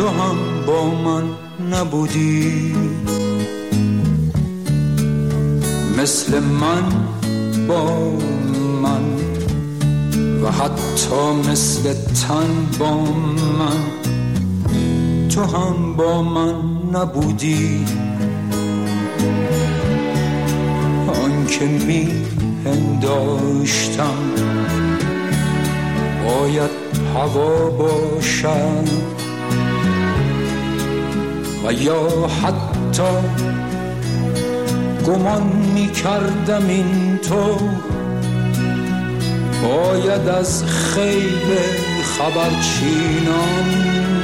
تو هم با من نبودی، مثل من با من و حتی مثل تن با من. تو هم با من نبودی، آن که می پنداشتم باید هوا باشد و یا حتی گمان می کردم این تو باید از خیل خبرچینان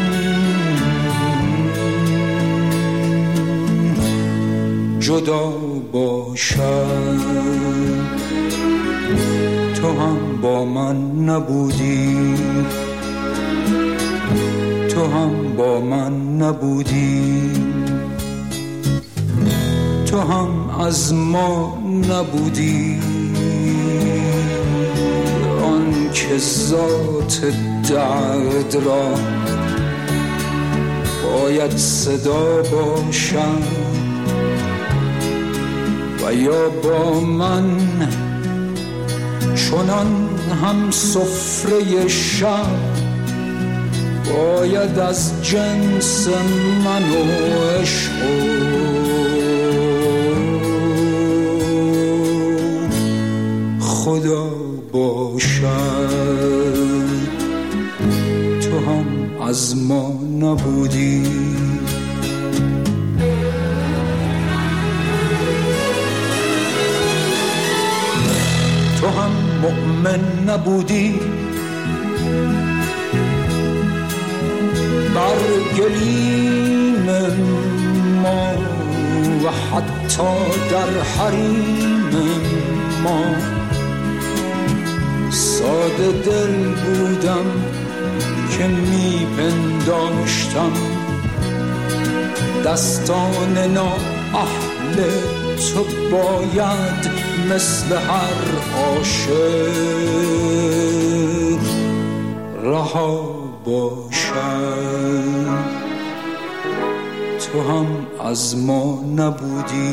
جدا باشد. تو هم با من نبودی، تو هم با من نبودی، تو هم از ما نبودی. آن که ذات درد را باید صدا باشد و یا با من چنان هم سفره شب باید از جنس من و عشق خدا باشد. تو هم از ما نبودی، تو هم مؤمن نبودی، بر گلیم ما و حتی در حریم ما. ساده دل بودم که می پنداشتم دستان نااهل تو باید مثل هر عاشق رها باشد. تو هم از ما نبودی،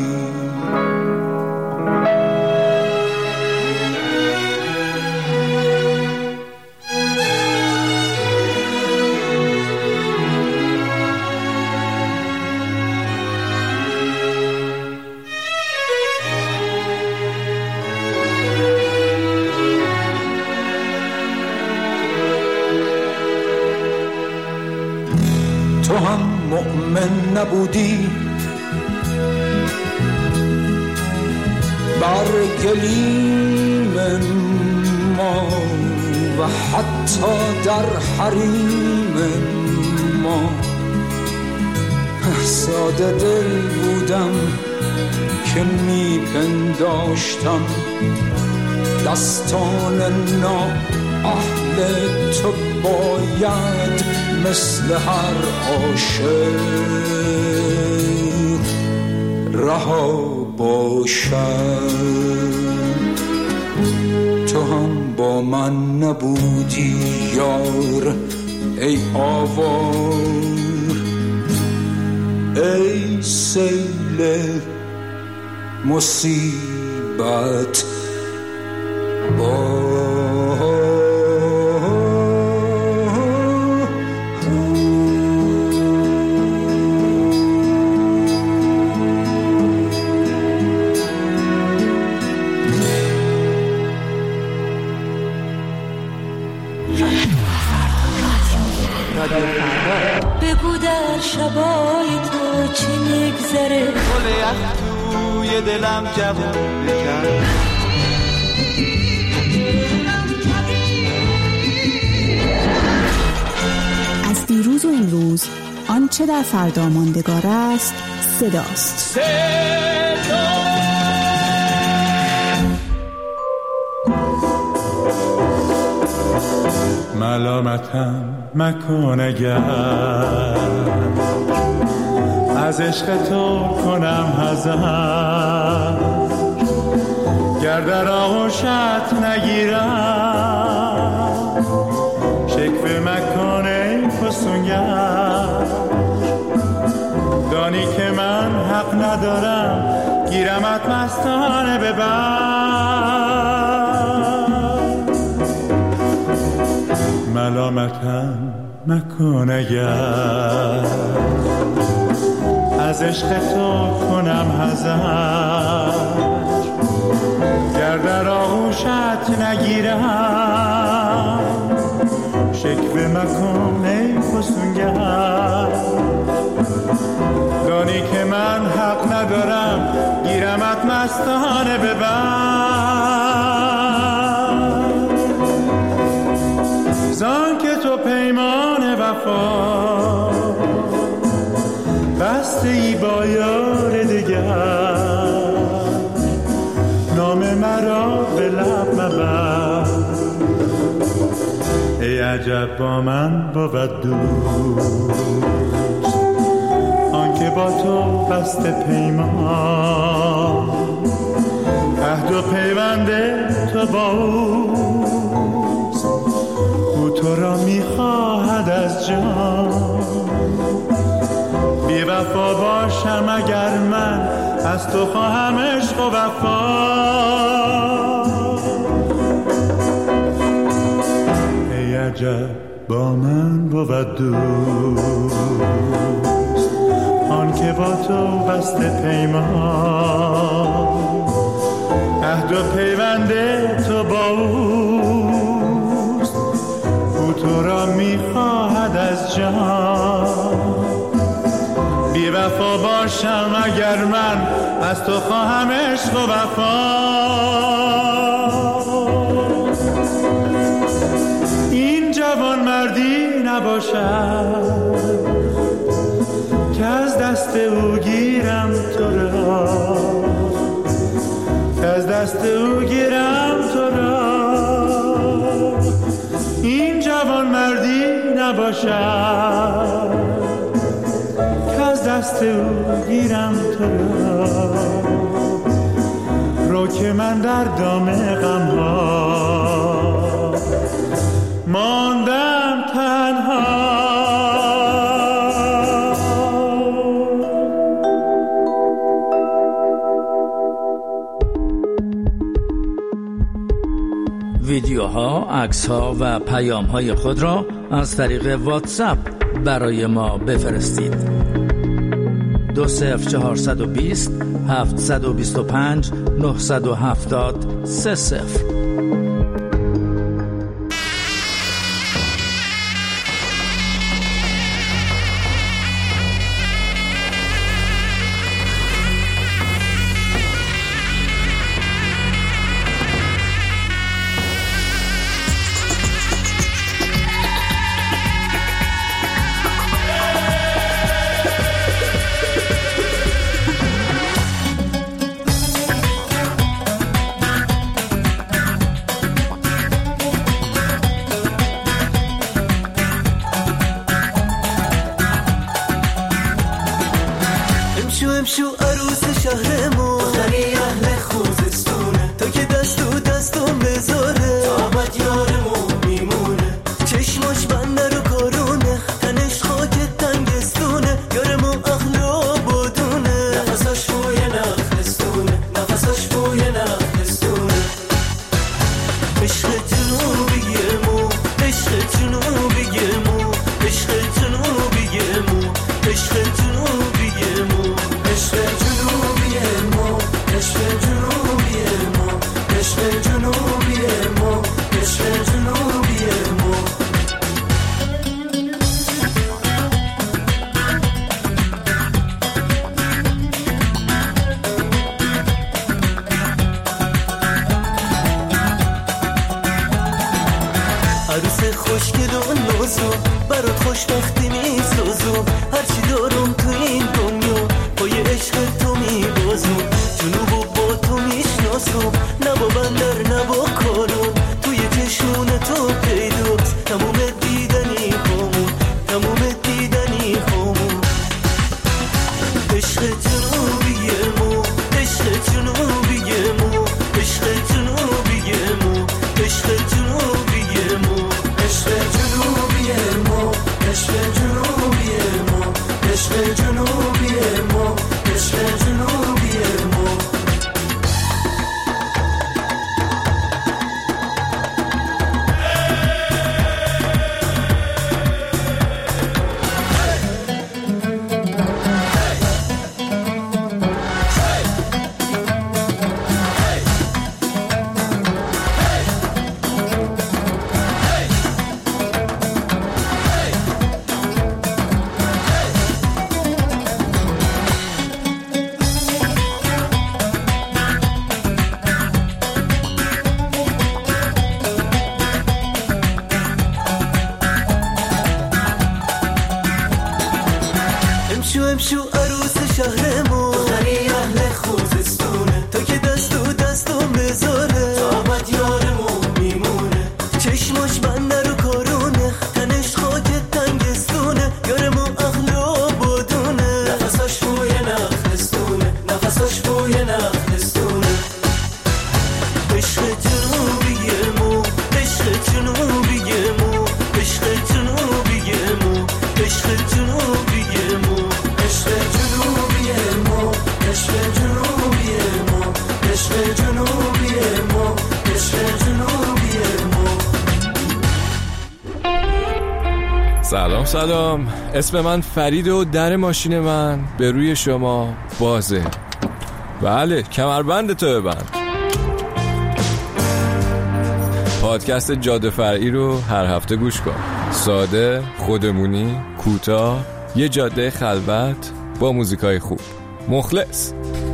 تو هم مؤمن نبودی، بر گلیم ما و حتی در حریم ما. ساده دل بودم که می پنداشتم دستان نااهل تو باید مثل هر عاشق رها باشد. تو هم با من نبودی یار، ای آوار، ای سیل مصیبت بگو در شبای تو چی میگذره، گل یخ توی دلم جوون بکن. از دیروز و امروز آنچه در فردا ماندگار است صداست. ملامتم مکن اگر از عشق تو کنم حذر، گر در آغوشت نگیرم شکوه مکن ای فسونگر. ندارم گیرمت مستانه ببر، ملامتم مکن اگر از عشق تو کنم حذر، گر در آغوشت نگیرم شکوه مکن ای فسونگر، دانی که من حق ندارم گیرمت مستانه ببر، زان که تو پیمان وفا بسته ای با یار دگر، نام مرا به لب مبر، ای عجب با من بود دوست آنکه با تو بسته پیمان، عهد و پیوند تو با اوست، او تو را میخواهد از جان، بی وفا باشم اگر من از تو خواهم عشق و وفا، ای عجب با من بود دوست آن که با تو بسته پیمان، عهد و پیوند تو با اوست، او تو را میخواهد از جان، بی وفا باشم اگر من از تو خواهم عشق و وفا، این جوان مردی نباشد که از دست او گیرم تو را، که از دست او گیرم تو را، این جوان مردی نباشد که از دست او گیرم تو را، رو که من در دام غم ها ماندم تنها. ویدیوها، عکس‌ها و پیام‌های خود را از طریق واتساپ برای ما بفرستید. 20420 725 970 30. شو عروس شهرمون خری اهل خوزستونه، تو که دستو دستم بذاره تابت یارمون میمونه، چشماش بنده رو کارونه، تنش خاک تنگستونه، یارمون اخلا بادونه، نفساش بوی نخلستونه، نفساش بوی نخلستونه، عشق جنوبیمون، عشق جنوبیمون، عشق جنوبیمون، عشق جنوبیمون، عشق جنوبی ما، عشق جنوبی ما، عشق جنوبی ما، عشق جنوبی ما. عروس خوشگل و نازو برات خوشبختی میسازو، هرچی دارم تو این دنیا پای عشق تو میبازم، جنوبو با تو میشناسم، نه با بندر نه با کانون، توی چشمون تو پیداست تموم دیدنی همون، تموم دیدنی همون، عشق جنوبی ما، عشق جنوبی ما، عشق جنوبی ما، عشق جنوبی ما، عشق جنوبی ما، عشق جنوبی ما، عشق جنوبی ما، عشق جنوبی امشو عروس شهرمون غری اهل خوزستونه تو که دستم بذاره تا ابد یارمون میمونه چشماش بنده رو کارونه تنش خاک تنگستونه یارمون اخلا بودونه نفساش بوی نخلستونه نفساش بوی نخلستونه عشق جنوبیه مو عشق جنوبیه مو عشق جنوبیه مو عشق جنوبیه مو عشق جنوبیه مو عشق جنوبیه مو عشق جنوبیه مو عشق جنوبیه مو. سلام اسم من فرید و در ماشین من به روی شما بازه. بله کمربند تو ببند. پادکست جاده فرعی رو هر هفته گوش کن. ساده، خودمونی، کوتاه، یه جاده خلوت با موزیکای خوب. مخلص.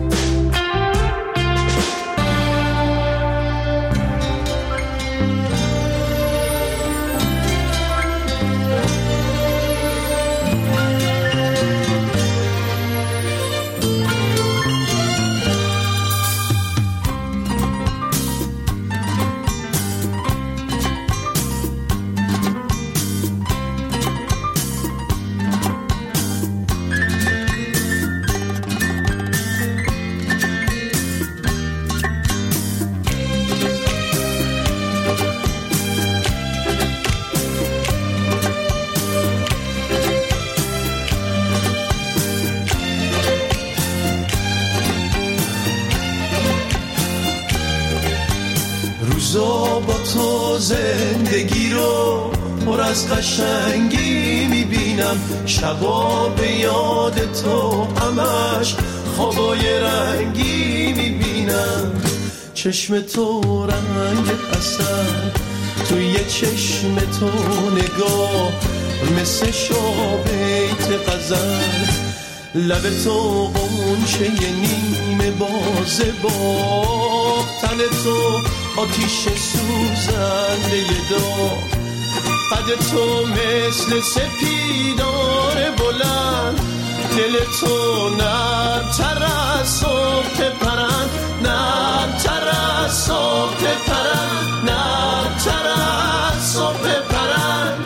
روزا با تو زندگی رو پر از قشنگی میبینم، شبا به یاد تو همش خوابای رنگی میبینم. چشم تو رنگ عسل توی چشم تو نگاه مثل شابیت غزل، لب تو غنچه نیمه بازه با تن تو آتیش سوزنده داغ، قد تو مثل سپیدار بلند، دل تو نرم‌تر از صبح پرند، نرم‌تر از صبح پرند، نرم‌تر از صبح پرند.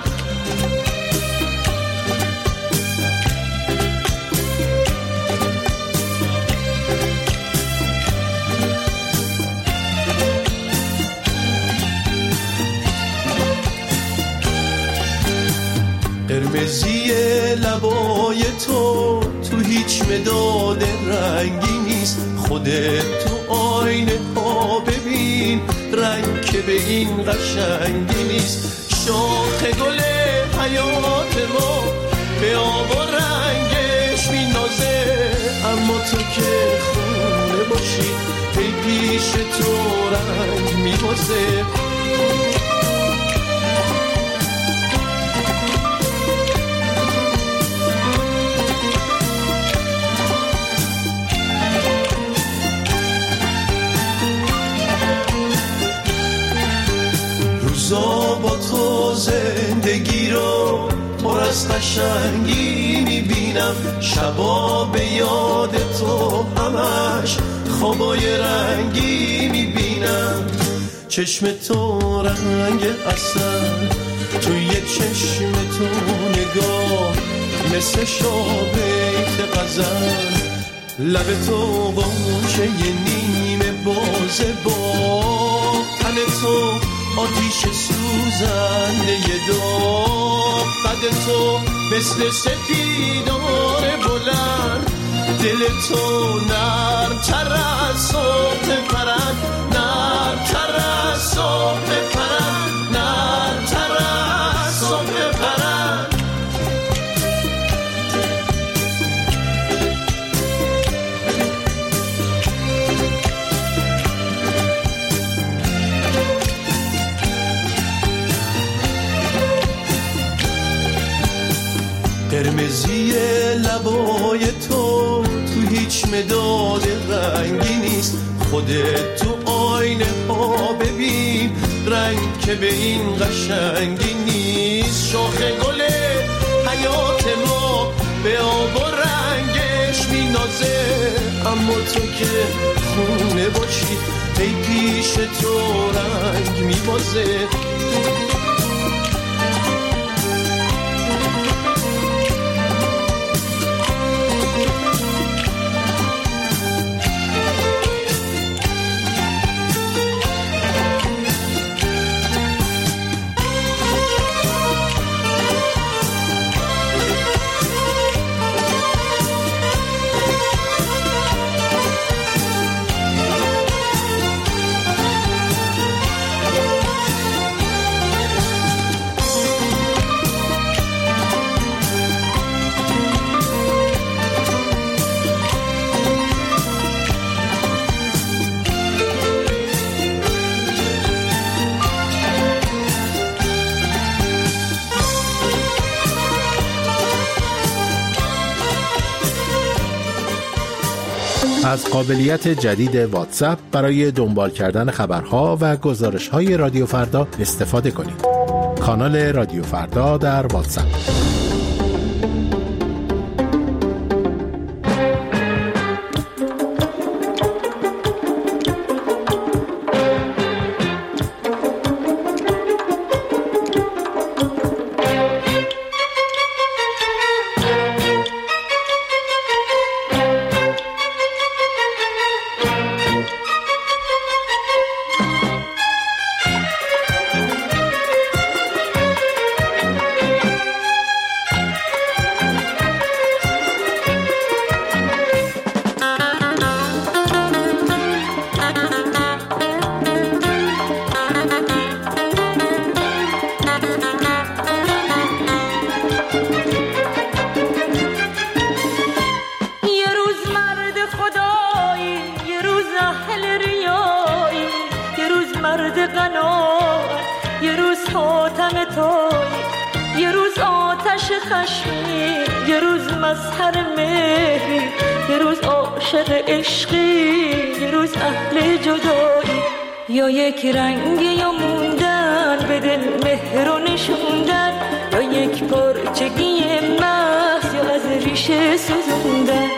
قرمزی لبای تو هیچ مداد رنگی نیست، خودت تو آینه ها ببین رنگ که به این قشنگی نیست. شاخ گل حیات ما به آب و رنگش مینازه، اما تو که خونه باشی ای پیش تو رنگ میبازه. روزا با تو زندگی رو پر از قشنگی میبینم، شبا به یاد تو همش خوابای رنگی میبینم. چشم تو رنگ عسل توی چشم تو نگاه مثل شابیت غزل، لب تو غنچه نیمه بازه با تن تو آتیش سوزنده داغ، قد تو مثل سپیدار بلند، دل تو نرم‌تر از صبح پرند، نرم‌تر از صبح پرند، نرم‌تر از صبح پرند. قرمزی لبای تو هیچ مداد رنگی نیست، خودت تو آینه ها ببین رنگ که به این قشنگی نیست. شاخ گل حیات ما به آب و رنگ اما تو که خونه باشی ای پیش تو رنگ میبازه. از قابلیت جدید واتساپ برای دنبال کردن خبرها و گزارش‌های رادیو فردا استفاده کنید. کانال رادیو فردا در واتساپ. یه روز حاتم توی، یه روز آتش خشمی، یه روز مظهر مهری، یه روز عاشق عشقی، یه روز اهل جدایی. یا یک رنگ یا موندن به دل مهر و نشوندن، یا یک پرچگی محض یا از ریشه سوزوندن.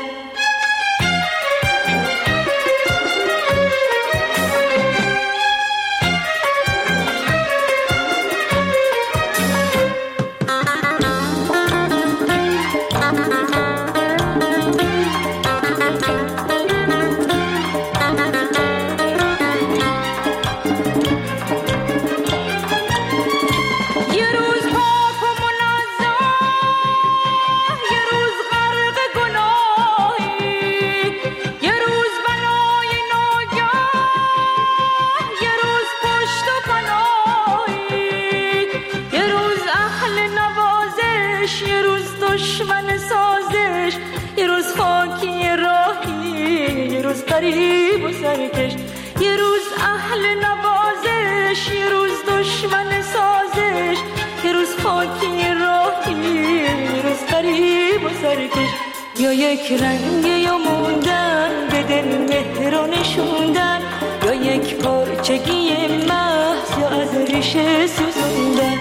غریب و سرکش، یه روز اهل نوازش، یه روز دشمن سازش، یه روز خاکی راهی، یه روز غریب و سرکش. یا یک رنگ یا موندن به دل مهر و نشوندن، یا یک پرچگی محض یا از ریشه سوزوندن.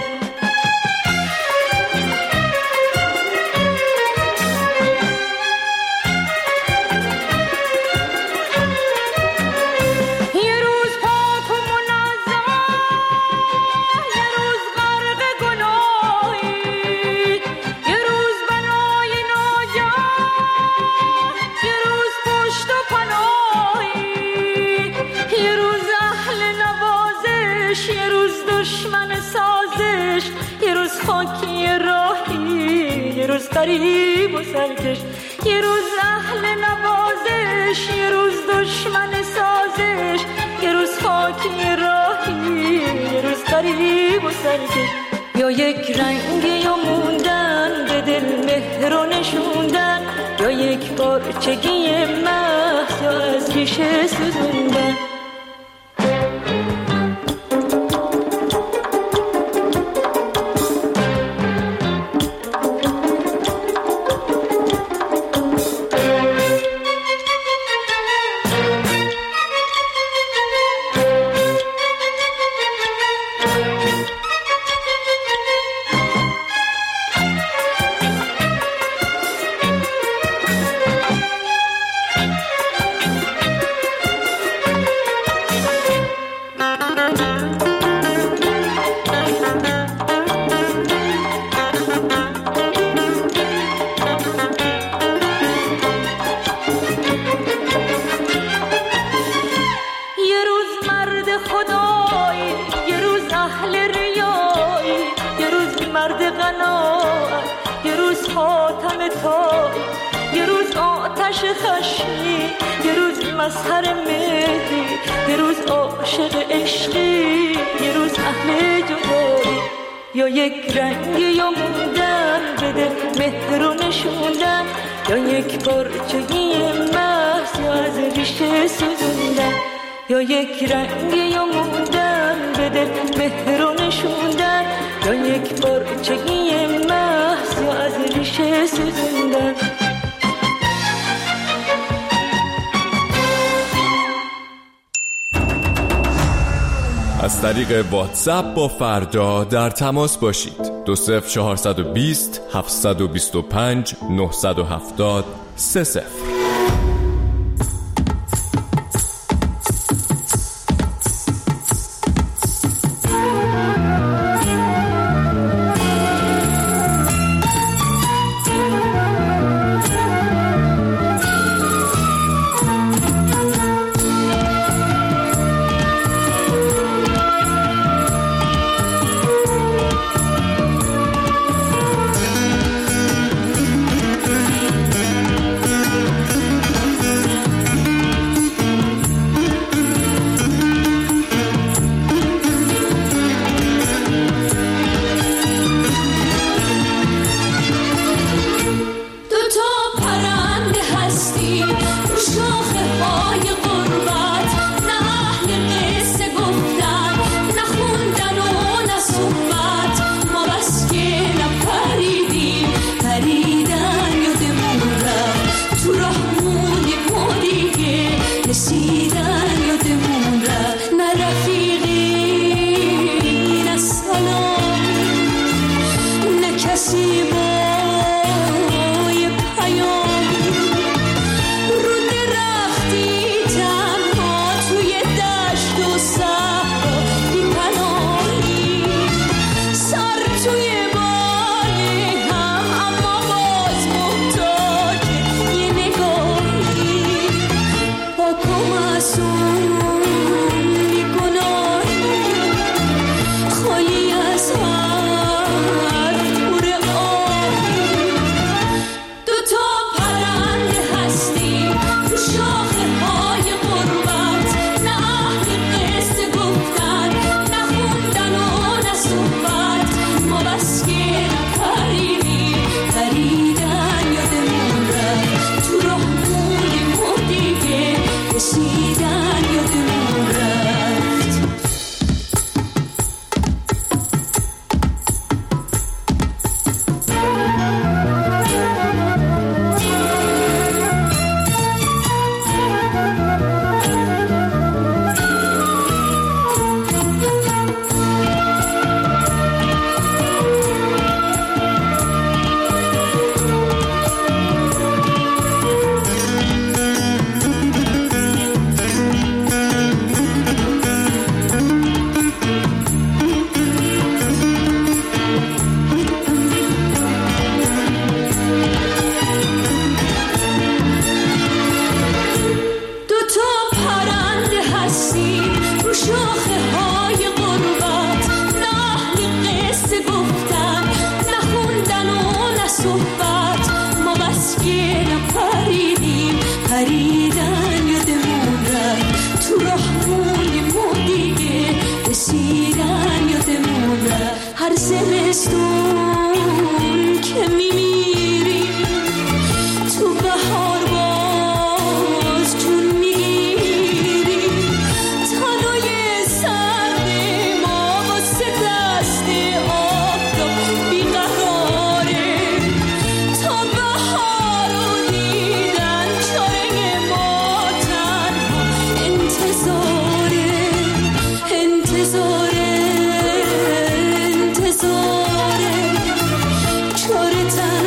غریب و سرکش، یه روز اهل نوازش، یه روز دشمن سازش، یه روز خاکی راهی، یه روز غریب و سرکش. یا یک رنگ یا موندن به دل مهر و نشوندن، یا یک پرچگی محض یا از ریشه سوزوندن. ساتم توی، یه روز آتش خشمی، یه روز مظهر مهری، یه روز عاشق عشقی، یه روز اهل جدایی. یا یک رنگی یا موندن بده مهر و نشوندن، یا یک پارچگی محض یا از ریشه سوزوندن. یا یک رنگی یا موندن بده مهر و نشوندن، یا یک پارچگی محض یا از ریشه سوزوندن. از طریق واتساپ با فردا در تماس باشید. 20420 725 970 30. انتظار چاره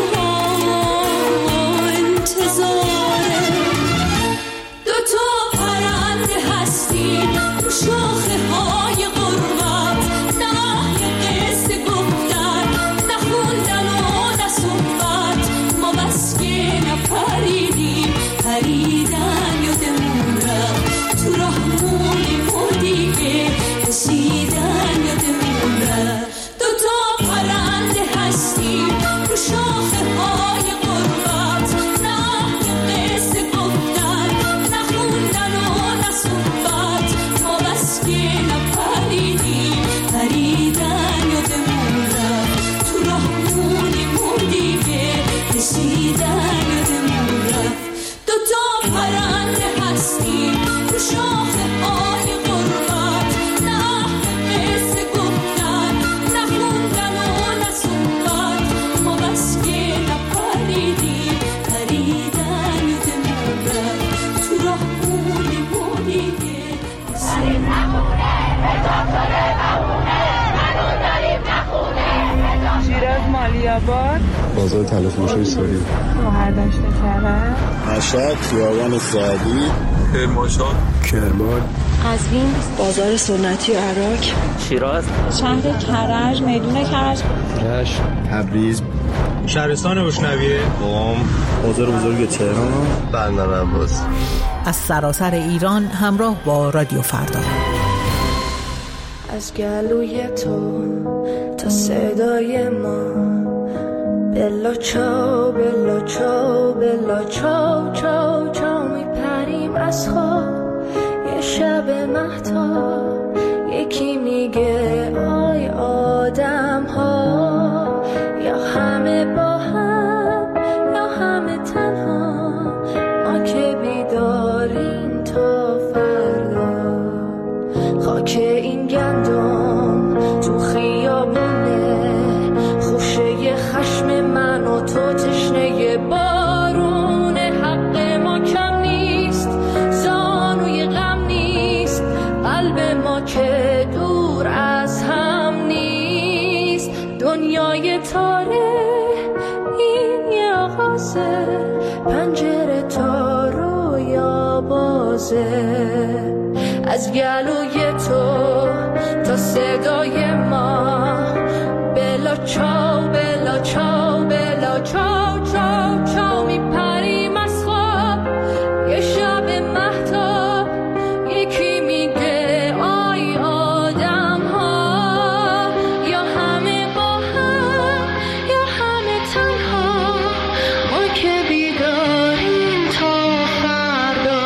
آباد، بازار تلفروشی ساری، شهردشت کرج، مشهد، خیابان سعدی، کرمانشاه، کرمان، قزوین، بازار سنتی عراق، شیراز، شهر کرج، میدون کرج، رشت، تبریز، شهرستان بشنویه، قم، بازار بزرگ تهران، بندر عباس. از سراسر ایران همراه با رادیو فردا. از گلوی تو تا صدای ما، بلا چاو بلا چاو بلا چاو چاو چاو میپریم از خواب یه شب مهتاب. یکی میگه آی آدم ها، یا همه با هم یا همه تنها، ما که بیداریم تا فردا. خاک این گندم تو خیابونه، خوشه خشم من و تو تشنه بارون. حق ما کم نیست، زانوی غم نیست، قلب ما که دور از هم نیست. دنیای تاره این یه آغازه، پنجره تا رویا بازه. از گلوی تو تا صدای ما، بلا چاو بلا چاو بلا چاو چاو چاو میپریم از خواب یه شب مهتاب. یکی میگه آی آدم ها، یا همه با هم یا همه تنها، ما که بیداریم تا فردا.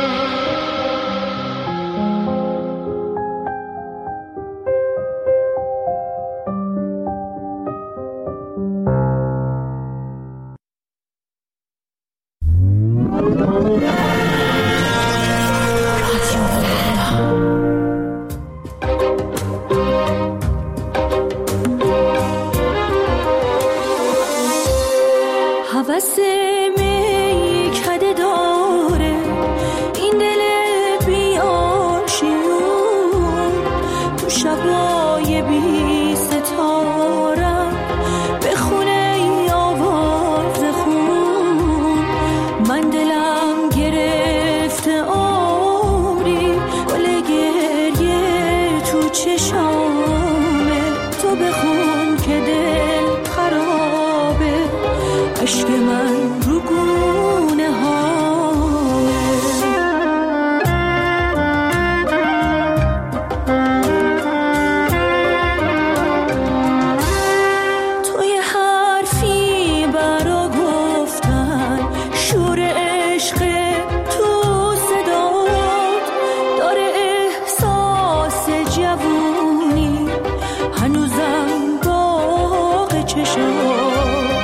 هوس می کده داره این دل بیاشیون، تو شبای بی ستارم بخونه آواز خون. من دلم گرفته آری، گل گریه تو چشامه. تو بخون که دل خرابه، عشق من رو گونه هامه. تو یه حرفی برا گفتن، شور عشق تو صدات داره، احساس جوونی هنوزم باغ چشات.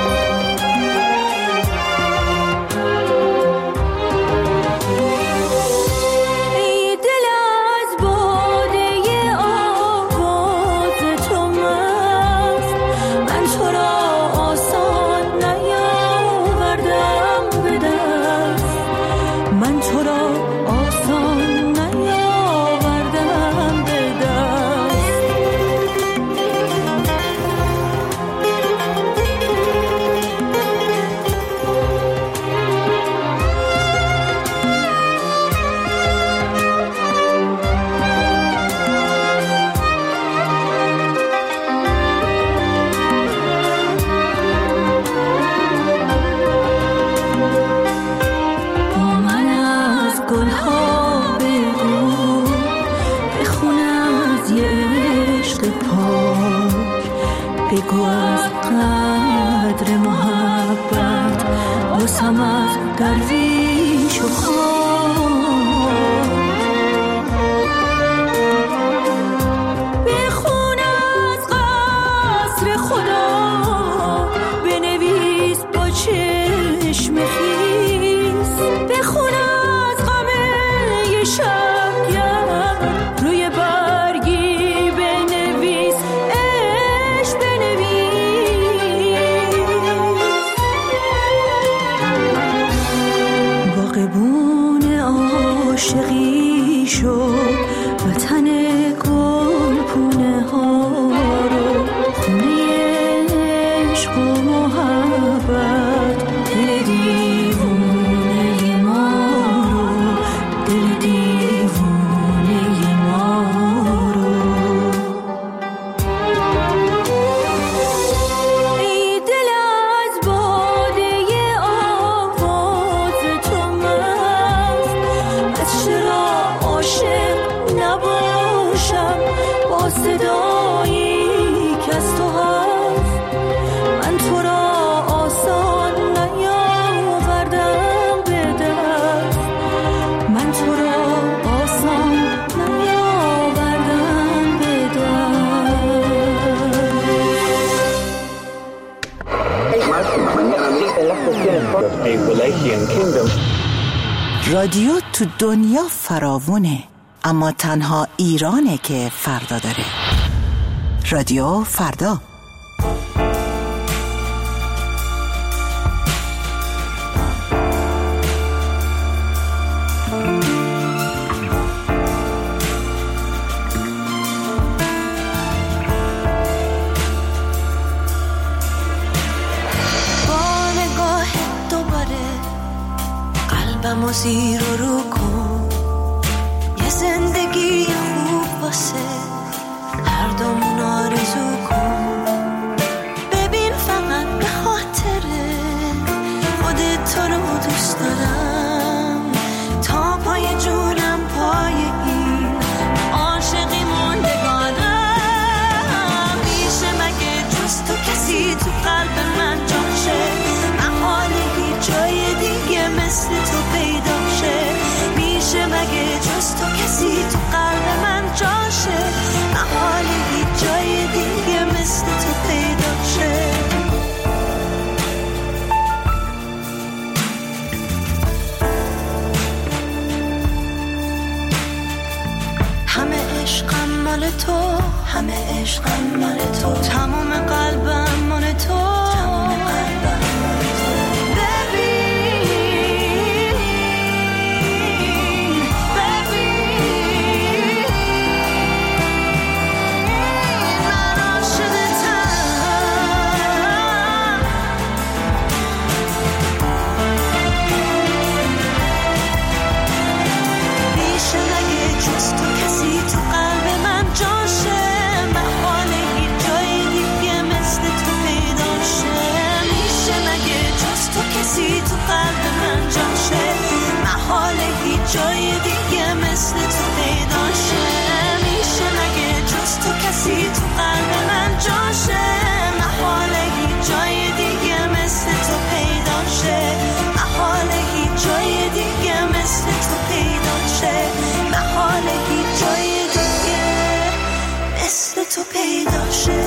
بگو از قدر محبت، باسم از درویش و خان. بخون از قصر خدا، بنویس با چشم خیس. بخون از غم یه شبگرد، روی برگی بنویس عشق باغبون عاشقی شد، وطن گل پونه ها رو، خونه عشق و Appalachian Kingdom. رادیو تو دنیا فراوونه، اما تنها ایرانه که فردا داره. رادیو فردا. قلبمو زیر و رو کن، یه زندگی خوب واسه هر دومون آرزو کن. ببین فقط به خاطر خودت تو رو دوست دارم، تا پای جونم پای این عاشقی موندگارم. میشه مگه جز تو کسی تو قلب من جاشه؟ محال هیچ جای دیگه مثل تو پیدا شه. میشه مگه جز تو کسی تو قلب من جاشه؟ محال هیچ جای دیگه مثل تو پیدا شه. همه عشقم مال تو، همه عشقم مال تو، تمام قلبم مال تو، تمام قلبم مال تو. جای دیگه مثل تو پیدا شه. میشه مگه جز تو کسی تو قلب من جاشه؟ محاله هیچ جای دیگه مثل تو پیدا شه. محاله هیچ جای دیگه مثل تو پیدا شه. محاله هیچ جای دیگه مثل تو پیدا شه.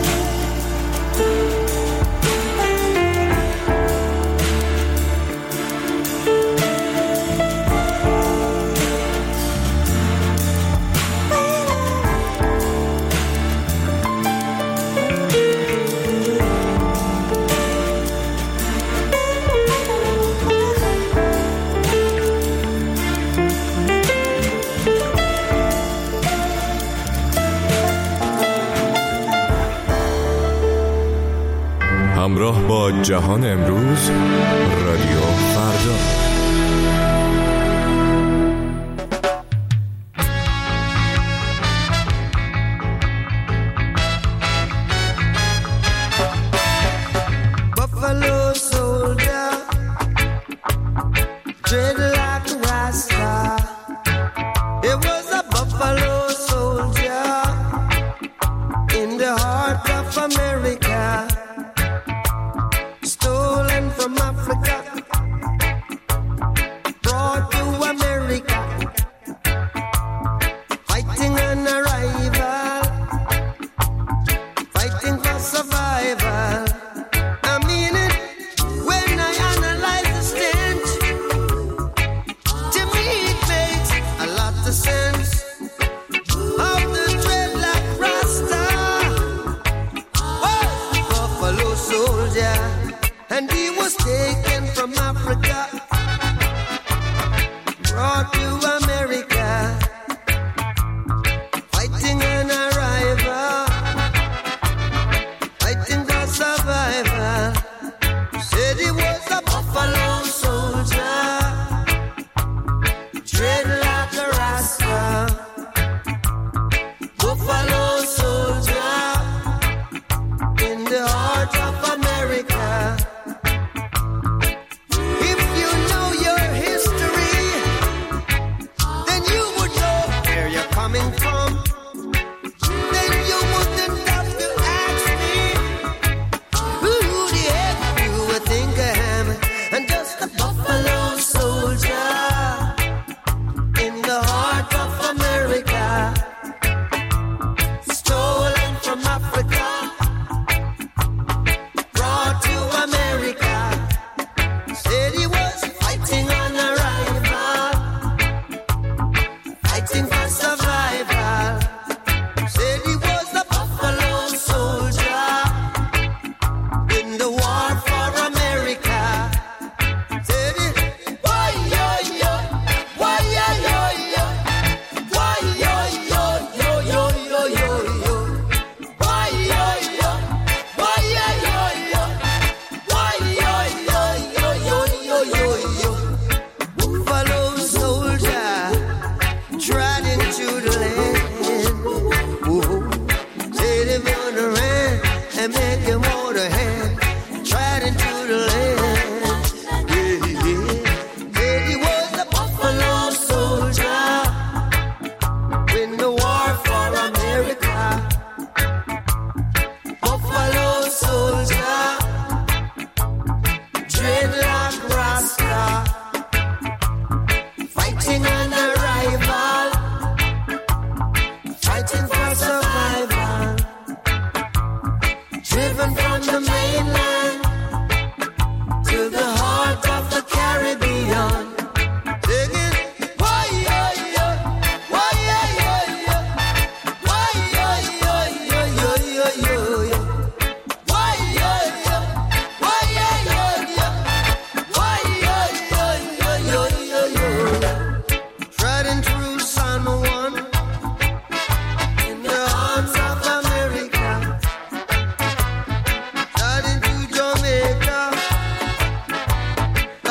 همراه با جهان امروز، رادیو فردا.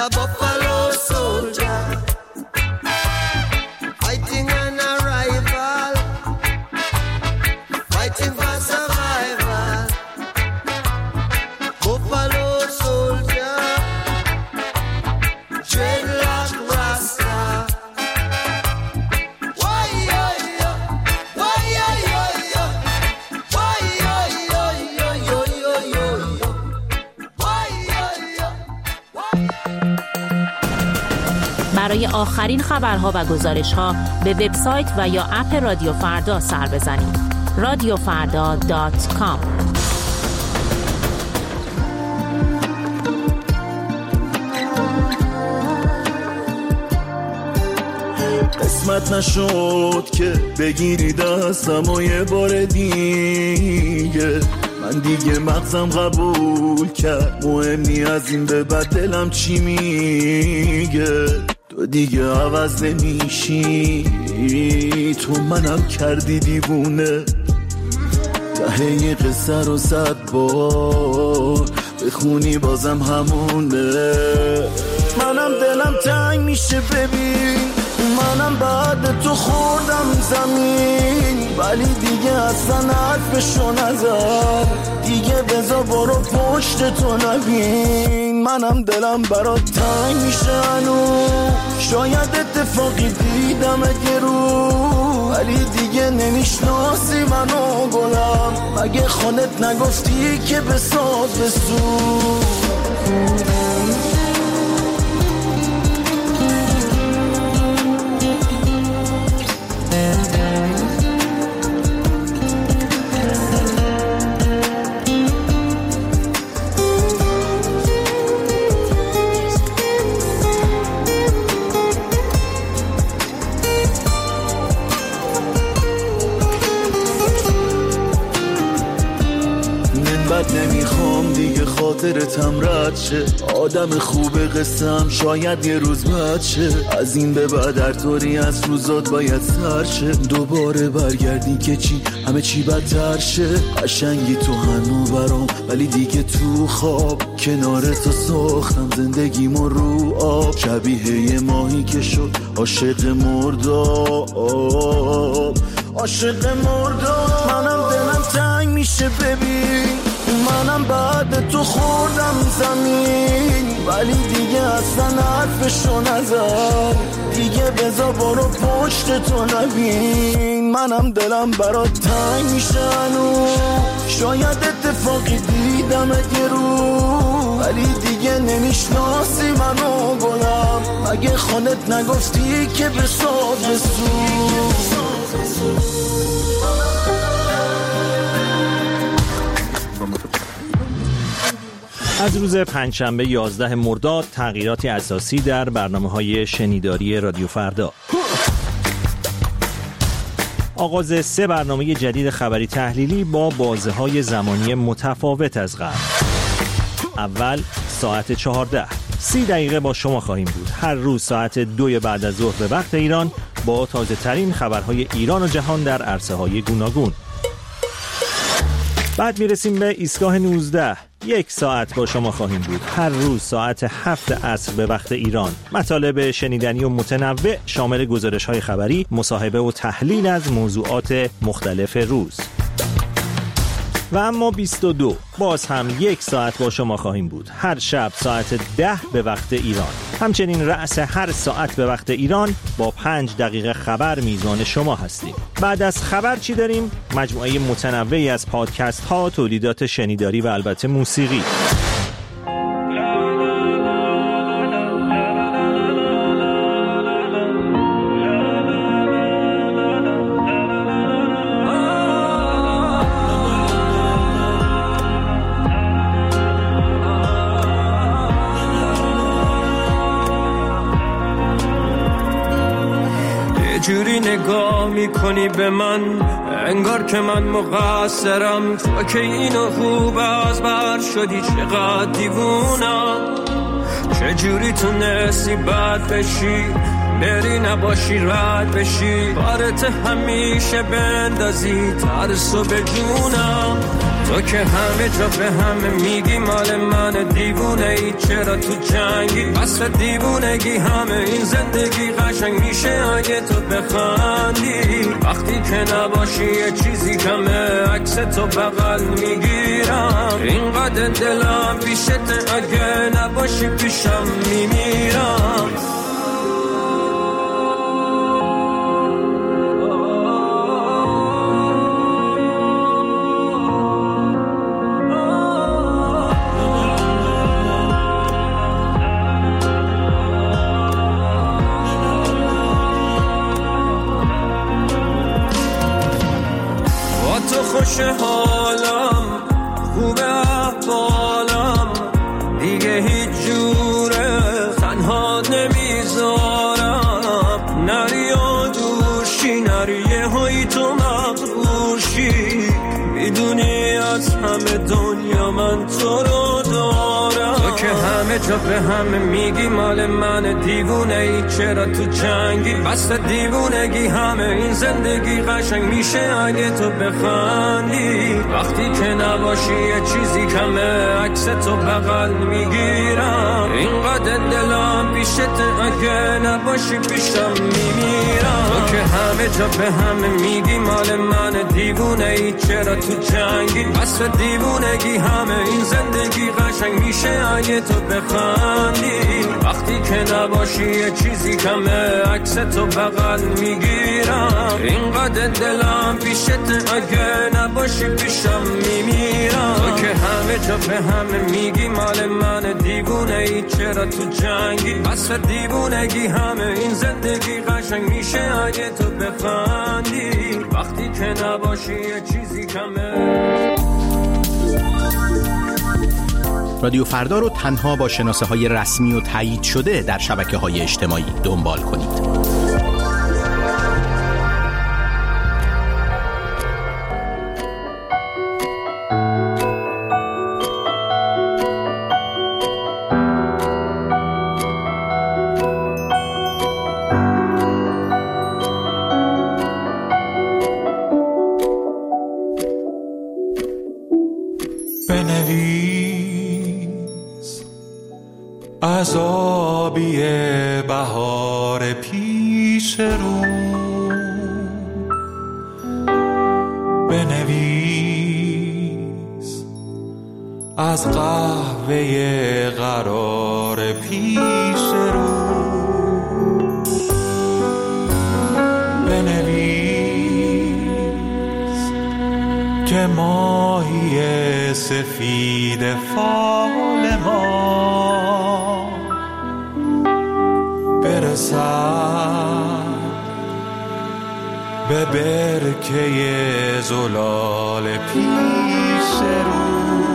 a buffalo soldier, fighting an arrival, fighting for survival. Buffalo soldier, dreadlock rasta. Why yo yo, why yo yo yo, why yo yo yo yo yo yo, why yo yo. برای آخرین خبرها و گزارش‌ها به وبسایت و یا اپ رادیو فردا سر بزنید. radiofarda.com. قسمت نشد که بگیری دستم و یه بار دیگه، من دیگه مغزم قبول کرد مهمی از این به بعد دلم چی میگه. تو دیگه عوض نمیشی، تو منم کردی دیوونه. ته قصه رو 100 بار بخونی بازم همونه. منم دلم تنگ میشه ببین، منم بعد تو خوردم زمین، ولی دیگه اصلا حرفشو نزد. دیگه بذار برو پشت تو نبین، منم دلم برات تنگ میشه هنوز. شاید اتفاقی دیدم یه رو، ولی دیگه نمیشناسی منو گلم. مگه خودت نگفتی که بساز بسوز؟ نمیخوام دیگه خاطرتم رد شه، آدم خوب قصم شاید یه روز بد شه. از این به بعد هر طوری از روزات باید سر شه، دوباره برگردی که چی همه چی بدتر شه. قشنگی تو هنو برام، ولی دیگه تو خواب کنار تو ساختم زندگیمو رو آب. شبیه یه ماهی که شد عاشق مرداب، عاشق مرداب. منم دلم تنگ میشه ببین، منم بعد تو خوردم زمین، ولی دیگه اصلا حرفشو نزد. دیگه بذار برو پشت تو نبین، منم دلم برات تنگ میشه هنوز. شاید اتفاقی دیدم یه رو، ولی دیگه نمیشناسی منو گلم. مگه خودت نگفتی که بساز بسوز؟ از روز پنجشنبه 11 مرداد تغییراتی اساسی در برنامه‌های شنیداری رادیو فردا. آغاز 3 برنامه جدید خبری تحلیلی با بازه‌های زمانی متفاوت از قبل. اول ساعت 14 30 دقیقه با شما خواهیم بود. هر روز ساعت 2 بعد از ظهر به وقت ایران با تازه ترین خبرهای ایران و جهان در عرصه‌های گوناگون. بعد میرسیم به ایستگاه 19. 1 ساعت با شما خواهیم بود. هر روز ساعت 7 عصر به وقت ایران. مطالب شنیدنی و متنوع شامل گزارش‌های خبری، مصاحبه و تحلیل از موضوعات مختلف روز. و اما 22 باز هم 1 ساعت با شما خواهیم بود. هر شب ساعت 10 به وقت ایران. همچنین رأس هر ساعت به وقت ایران با 5 دقیقه خبر میزان شما هستیم. بعد از خبر چی داریم؟ مجموعه متنوعی از پادکست ها، تولیدات شنیداری و البته موسیقی. جوری نگاه میکنی به من انگار که من مقصرم، تو که اینو خوب از بر شدی چقدر دیوونم. چجوری تونستی بد بشی بری نباشی رد بشی، بارت همیشه بندازی ترسو به جونم. تو که همه جا به همه میگی مال من، دیوونه ای چرا تو جنگی؟ وصف دیوونگی همه این زندگی قشنگ میشه اگه تو بخندی. وقتی که نباشی یه چیزی کمه، عکس تو بغل میگیرم. اینقدر دلم پیشت اگه نباشی پیشم میمیرم. خوش حالم، خوب احوالم، دیگه هیچ جوره تنها نمیذارم. نری و دوشی، نری یه هایی تو مغروشی، میدونی از همه دنیا من تو رو دارم. تو که همه جا به همه میگی مال من، دیوونه ای چرا تو جنگی؟ بس دیوونگی همه این زندگی قشنگ میشه اگه تو بخندی. وقتی که نباشی یه چیزی کمه، عکس تو بغل میگیرم. اینقدر دلم پیشت اگه نباشی پیشم میمیرم. تو که همه جا به همه میگی مال من، دیوونه ای چرا تو جنگی؟ بس دیوونگی همه این زندگی قشنگ میشه اگه تو بخندی. وقتی که نباشی یه چیزی کمه، عکس تو بغل میگیرم. اینقدر دلم پیشت اگه نباشی پیشم میمیرم. تو که همه جا به همه میگی مال من، دیوونه ای چرا تو جنگی؟ بس دیوونگی همه این زندگی قشنگ میشه اگه تو بخندی. وقتی که نباشی یه چیزی کمه. رادیو فردا رو تنها با شناسه های رسمی و تایید شده در شبکه های اجتماعی دنبال کنید. از آبی بهار پیش رو بنویس، از قهوه قرار پیش رو بنویس که ماهی سفید فال ما برسد به برکه زلال پیش رو.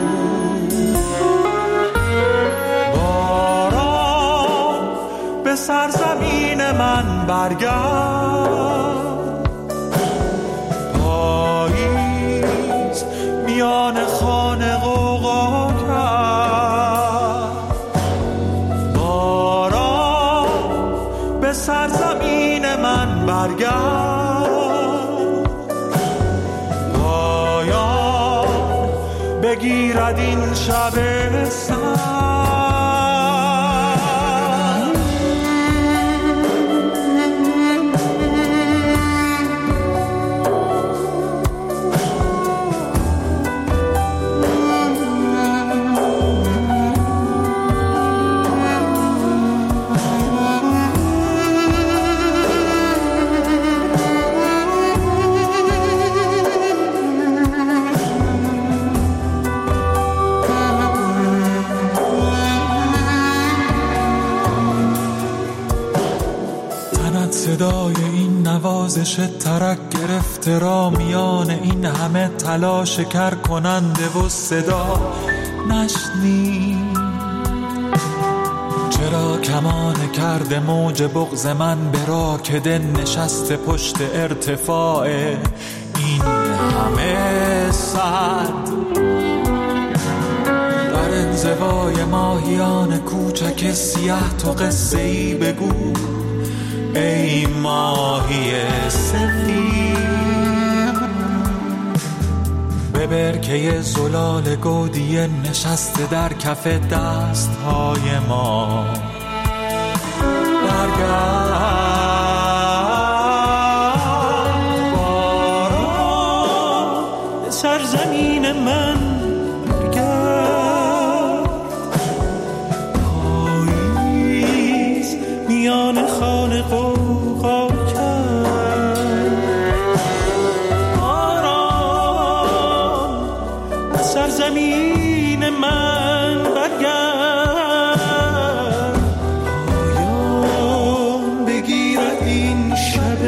باران به سرزمین من برگرد، پاییز میان خانه غوغا کرد. باران به سرزمین من برگرد، پایان بگیرد این شب سر. صدای این نوازش ترک گرفته را میان این همه تلاش کر کننده و صدا نشنید. چرا کمان کرده موج بغض من به راکده نشسته پشت ارتفاع این همه صد؟ در انزوای ماهیان کوچک سیاه تو قصه‌ای بگو ای ماهی سفید. به برکه زلال گودیه نشسته در کف دستهای ما. برگرد باران به سرزمین من، برگرد پاییز میان خانه قوقا کرد. باران به سرزمین من برگرد، پایان بگیرد این شب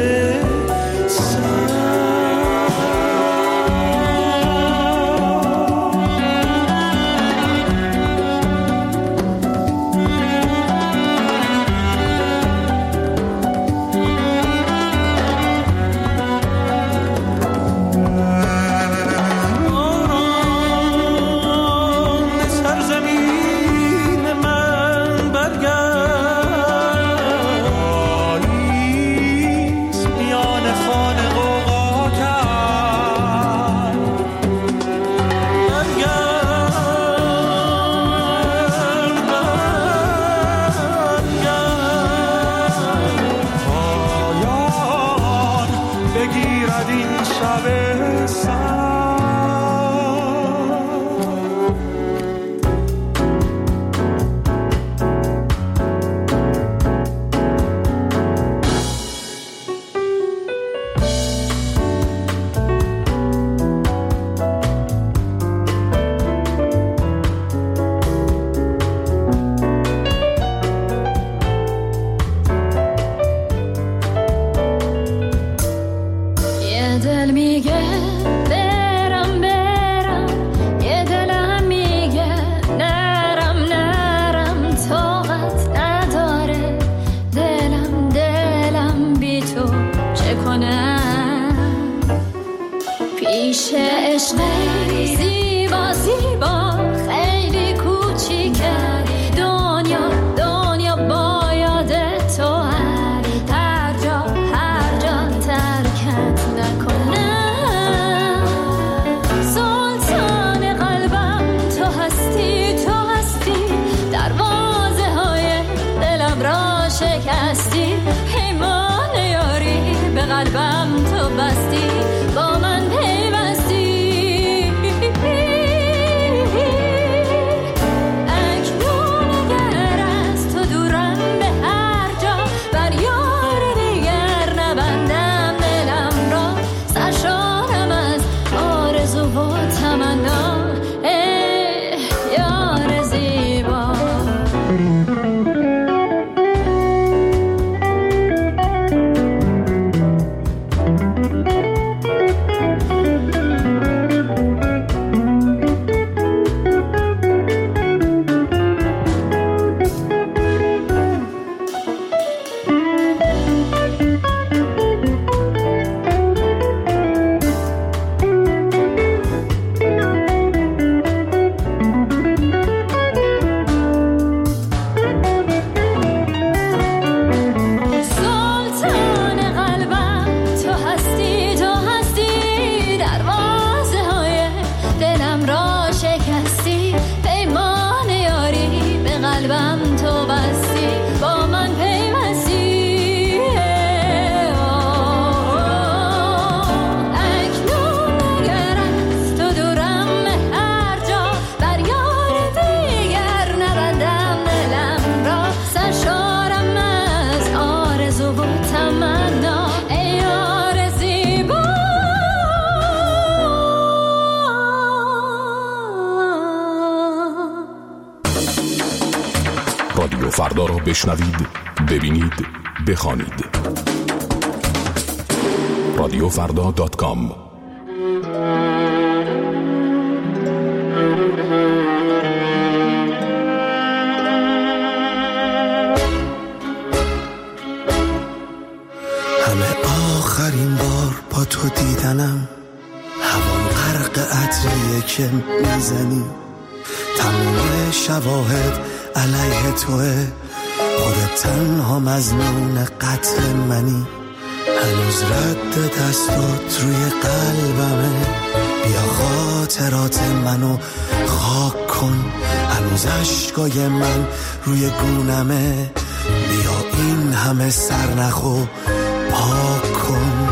رادیو فردا را بشنوید، ببینید، بخوانید. radiofrda.com. همه آخرین بار با تو دیدنم، هوام غرق عطریه که میزنی، تمام شواهد علیه توه، خودت تنها مظنون قتل منی، هنوز رد دستات روی قلبمه، بیا خاطرات منو خاک کن، هنوز عشقای من روی گونمه، بیا این همه سرنخو پاک کن.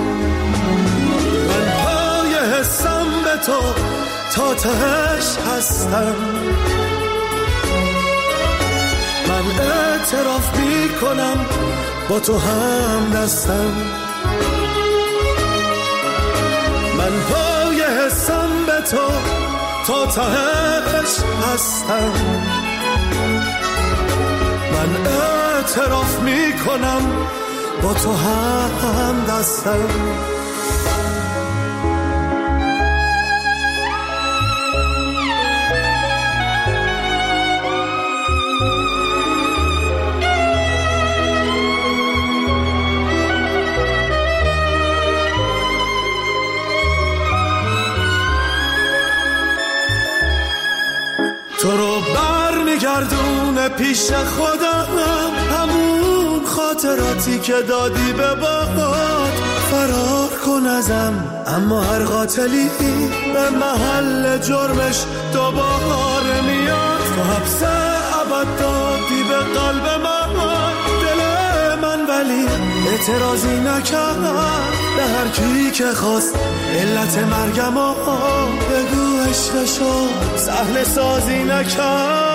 من پای حسم به تو تا تهش هستم، من اعتراف میکنم با تو هم دستم، من پای حسم به تو تا تهش هستم، من اعتراف میکنم با تو هم دستم. تو رو برمیگردونه پیش خودم، همون خاطراتی که دادی به باد. فرار کن ازم، اما هر قاتلی به محل جرمش دوباره میاد. تو حبس ابد دادی به قلب من، دل من ولی اعتراضی نکرد. به هر کی که خواست علت مرگمو بگو عشقشو سهل سازی نکرد.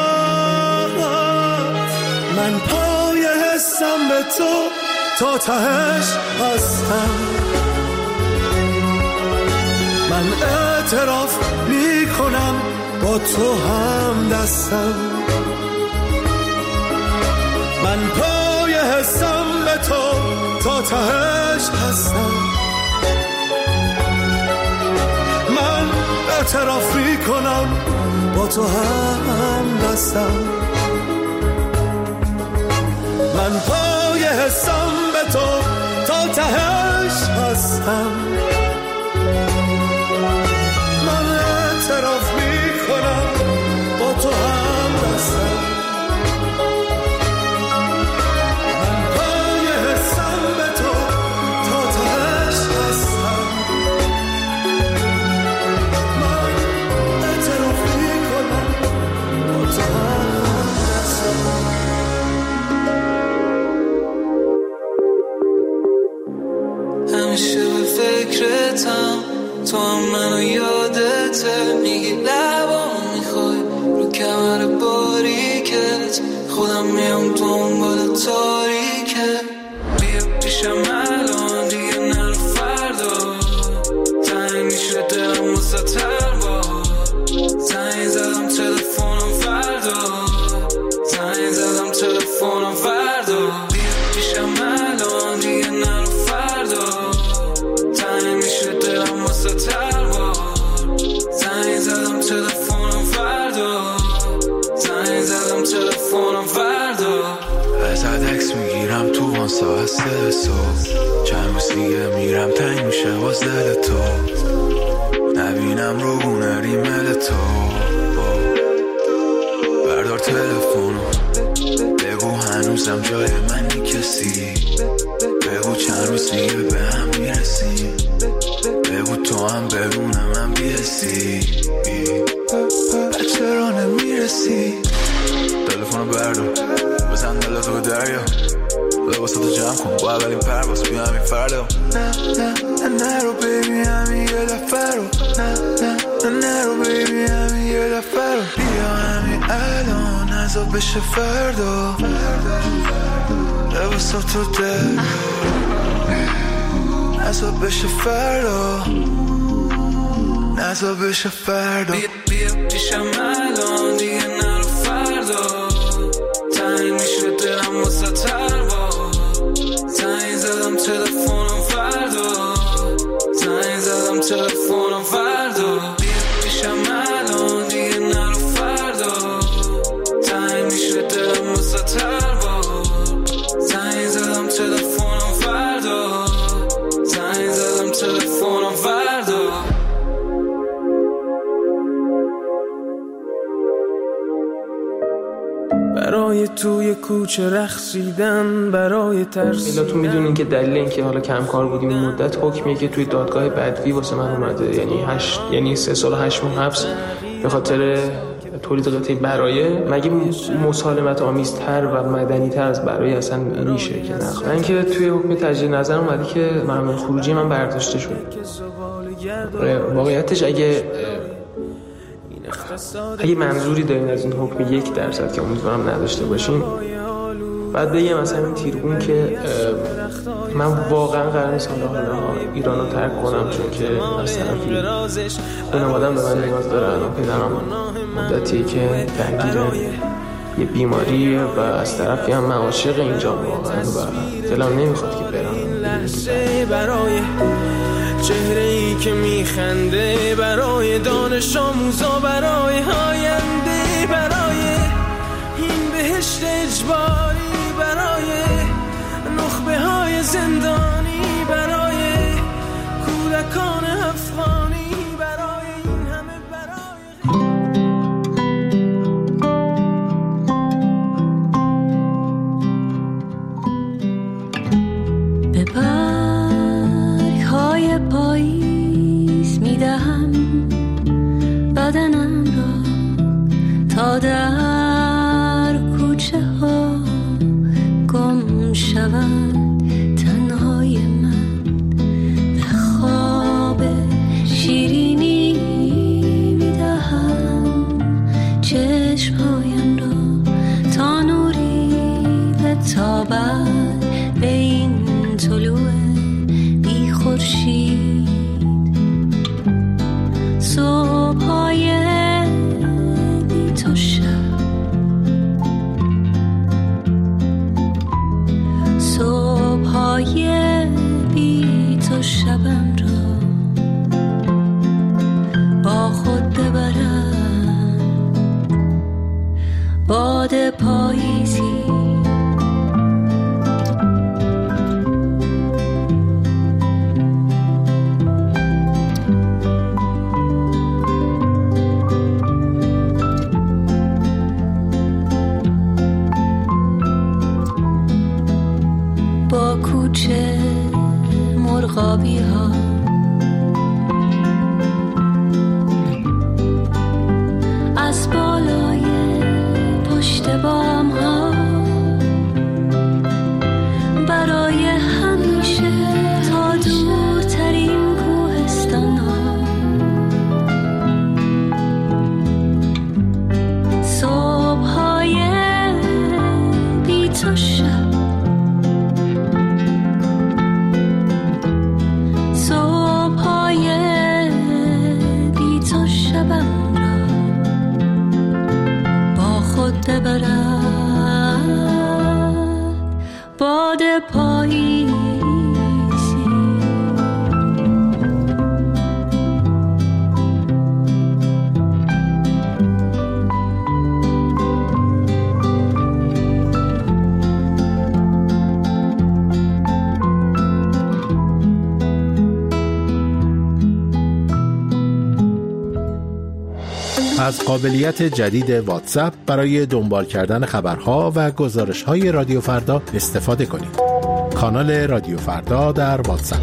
من پای حسم به تو تا تهش هستم، من اعتراف میکنم با تو هم دستم، من پای حسم به تو تا تهش هستم، من اعتراف میکنم با تو هم دستم، من پای حسم به تو تا تهش هستم، من اعتراف میکنم با تو هم دستم، من پای حسم به تو تا تهش هستم، من اعتراف میکنم با تو هم دستم. همیشه به فکرتم، تو هم منو یادته، میگی لبام میخوای رو کمر باریکت، خودم میام دنبال تاریکه. بیا پیشم الان دیگه نرو فردا، تنگ میشه دلم مستطر با زنگ زدم تلفنم فردا، زنگ زدم تلفنم فردا. بیا پیشم الان دیگه نرو فردا، تنگ میشه دلم مستطر با زنگ زدم تلفنم فردا، زنگ زدم تلفنم فردا. ازت عکس میگیرم تو وان ساعت 3 صبح، چند روز دیگه میرم تنگ میشه باز دل تو، نبینم رو گونه ریمل تو. بردار تلفنو بگو هنوزم جای منی کسی، بگو چند روز دیگه به هم میرسیم، بگو تو هم بدونه من بیهستی، چرا نمیرسی؟ تلفنو بردار بزن دلتو به دریا، لباساتو جمع کن با اولین پرواز بیا همین فردا. نه نرو بیبی همین یه دفعه رو، نه نرو بیبی همین یه دفعه رو، بیا همین الان نزا بشه فردا. لباساتو دریا نزا بشه فردا، نزا بشه فردا. بیا پیشم الان دیگه نرو فردا، تنگ میشه دلم مستطر با زنگ زدم تلفنم فردا، زنگ زدم تلفنم فردا. بیا پیشم الان دیگه نرو فردا، تنگ میشه دلم مستطر با زنگ زدم تلفنم فردا، زنگ زدم تلفنم فردا. برای توی کوچه رقصیدن برای ترسیدن. تو میدونین که دلیل این که حالا کم کار بودیم این مدت حکمیه که توی دادگاه بدوی واسه من اومده، یعنی 3 سال و 8 ماه حبس به خاطر تولید قطعه برای. مگه مسالمت آمیزتر و مدنی‌تر از برای اصلا میشه که نه؟ من که توی حکم تجدید نظر اومده که ممنوع خروجی من برداشته شد. واقعیتش اگه منظوری دارین از این حکم 1% که امیدوارم نداشته باشین، بعد بگم مثلا این تیرگون که من واقعا قرار نیست حالا ایران رو ترک کنم، چون که مثلا خانواده‌ام به من نیاز داره. الان پدرم مدتیه که درگیر یه بیماریه و از طرفی هم من عاشق اینجا واقعا و دلم نمیخواد که برم. برای چهره‌ای که میخنده، برای دانش آموزا، برای آینده، برای این بهشت اجباری، برای نخبه های زندانی، برای کودکان افغانی، برای این همه به برگ‌های پاییز میدهم بدنم را تا در کوچه ها گم شود تنهای من. به خواب شیرینی میدهم چشمهایم را تا نوری بتابد به این طلوع بی خورشید. صبح‌های بی تو شب، صبح‌های بی تو شبم را با خود ببرم. باد پاییزی با کوچه مرغابی ها، از بالای پشت بام ها، برای همیشه تا دورترین کوهستان ها. صبح‌های بی تو شب، صبح‌های بی تو شبم را با خود ببرد. باد پاییزی از قابلیت جدید واتساپ برای دنبال کردن خبرها و گزارش‌های رادیو فردا استفاده کنید. کانال رادیو فردا در واتساپ.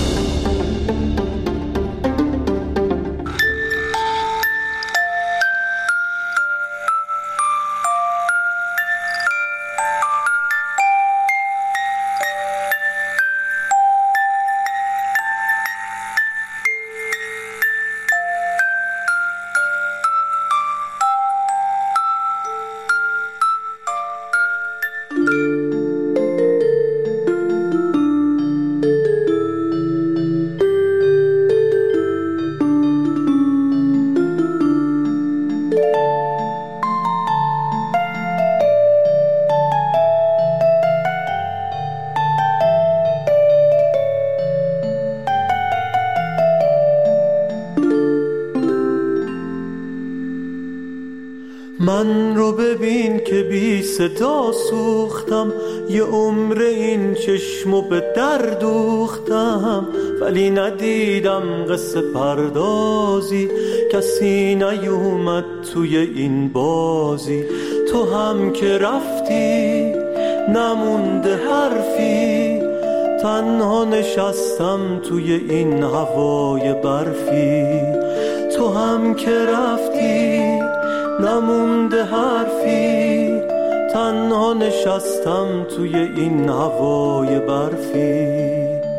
من رو ببین که بی صدا سوختم، یه عمر این چشمو به در دوختم، ولی ندیدم قصه پردازی، کسی نیومد توی این بازی. تو هم که رفتی نمونده حرفی، تنها نشستم توی این هوای برفی. تو هم که رفتی نمونده حرفی، تنها نشستم توی این هوای برفی.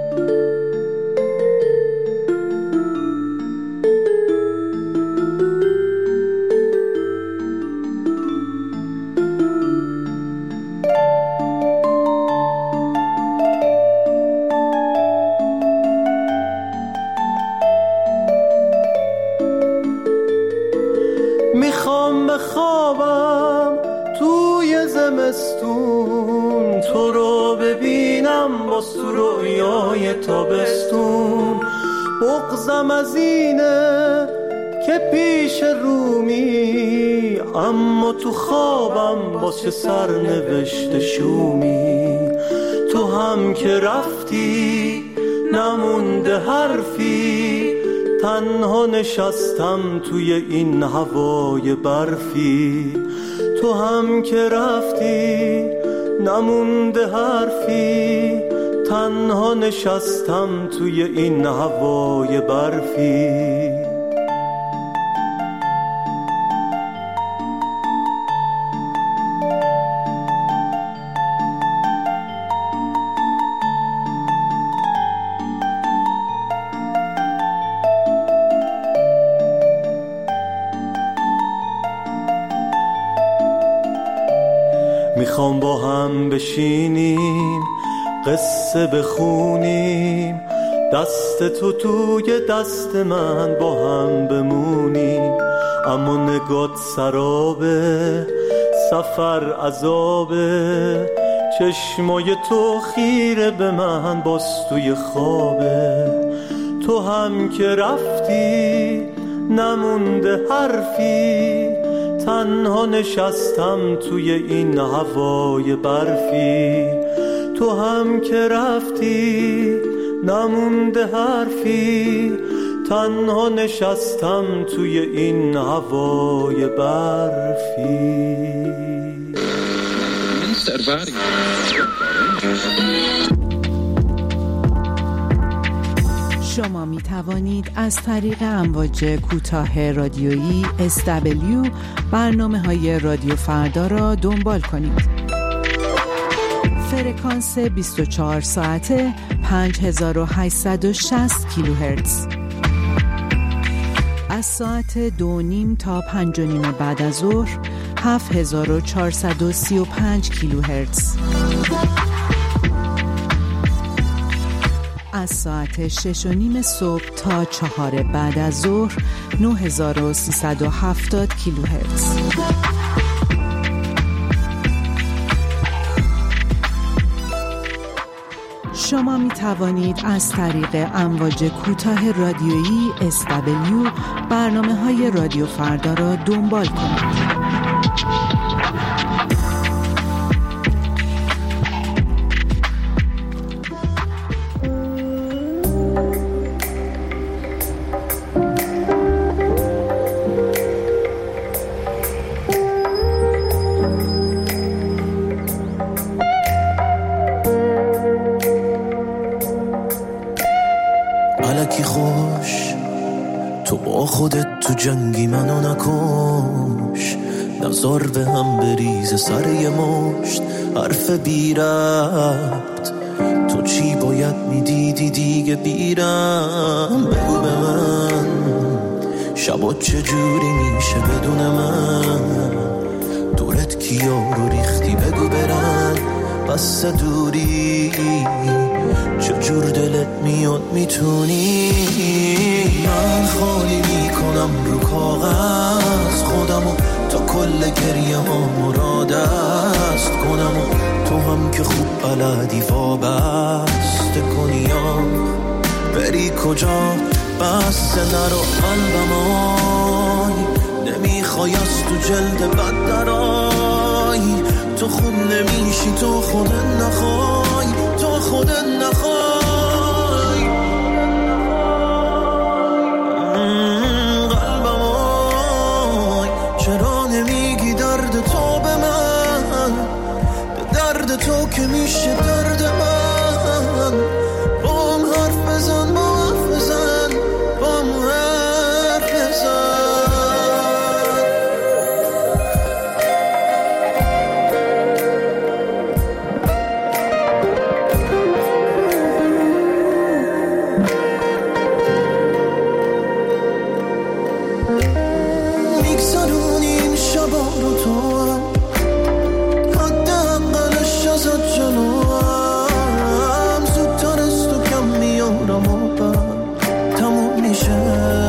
میخوام بخوابم توی زمستون، تو رو ببینم باز تو رویای تابستون. بغضم از اینه که پیش رومی، اما تو خوابم باز چه سرنوشت شومی. تو هم که رفتی نمونده حرفی، تنها نشستم توی این هوای برفی. تو هم که رفتی نمونده حرفی، تنها نشستم توی این هوای برفی. میخوام با هم بشینیم قصه بخونیم، دست تو توی دست من با هم بمونیم. اما نگات سرابه، سفر عذابه، چشمای تو خیره به من باز توی خوابه. تو هم که رفتی نمونده حرفی، تنها نشستم توی این هوای برفی. تو هم که رفتی نمونده حرفی، تنها نشستم توی این هوای برفی. شما می توانید از طریق امواج کوتاه رادیویی SW برنامه‌های رادیو فردا را دنبال کنید. فرکانس 24 ساعته 5860 کیلوهرتز. از ساعت 2:30 تا 5:30 بعد از ظهر 7435 کیلوهرتز. از ساعت 6:30 صبح تا 4 بعد از ظهر 9370 کیلوهرتز. شما می توانید از طریق امواج کوتاه رادیویی SW برنامه‌های رادیو فردا را دنبال کنید. الکی خوش تو با خودت تو جنگی منو نکش، نظر به هم بریز سر یه مشت حرف بی ربط. تو چی باید میدیدی دیگه بیرم؟ بگو به من شبا چجوری میشه بدون من؟ دورت کیا رو ریختی بگو برن بس دوری، چجور دلت میاد میتونی؟ من خالی میکنم رو کاغذ خودمو، تا کل گریه ها را دست کنم و تو هم که خوب بلدی وابسته کنی یا بری کجا؟ بس نرو قلبم آی، نمیخوای از تو جلد بد درای. تو خوب نمیشی تو خودت نخوای، تو خودت نخوای. قلبم آی چرا نمیگی درد تو به من؟ میشه درد من. بام حرف بزن، با حرف بزن، بام حرف بزن. میگذرونیم شبا رو تو هم، حداقلش ازت جلوم. زودتر از تو کم میارم و بعد تموم میشه.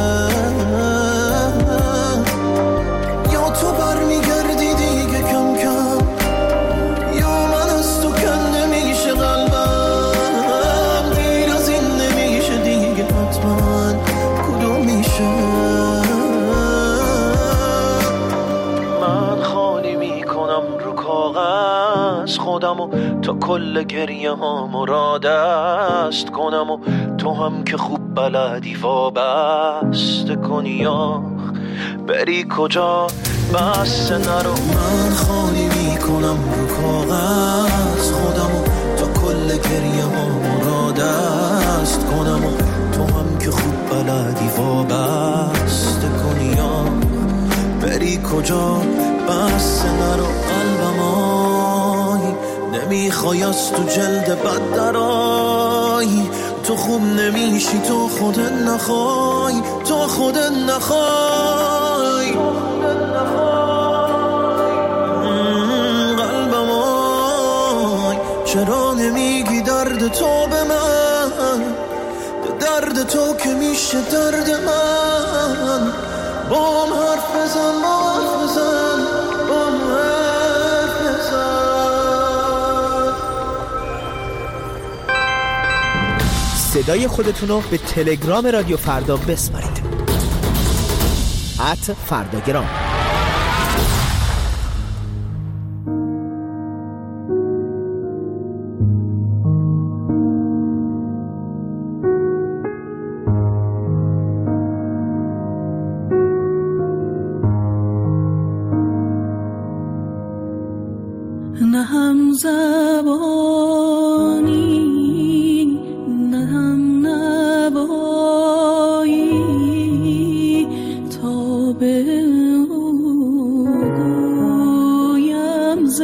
یا تو برمیگردی دیگه کم کم، یا من از تو کنده میشه قلبم. دیر از این نمیشه دیگه، حتما کدوم میشه. من خالی میکنم رو کاغذ خودمو تا کل گریه ها مرادست کنم، و تو هم که خوب بلدی وابسته کنی. آخ بری کجا بس نرو. من خالی میکنم رو کاغذ خودمو تا کل گریه ها مرادست کنم، و تو هم که خوب بلدی وابسته کنی. آخ بری کجا بس نرو. قلبم آی نمیخوای از تو جلد بد درای. تو خوب نمیشی، تو خودت نخوای، تو خودت نخوای. قلبم آی چرا نمیگی درد تو به من، درد تو که میشه درد من. بام حرف بزن، با حرف بزن، بام حرف بزن. صدای خودتون رو به تلگرام رادیو فردا بسپارید. @فرداگرام. نه هم زبانی نه هم نوایی، تا به گویم ز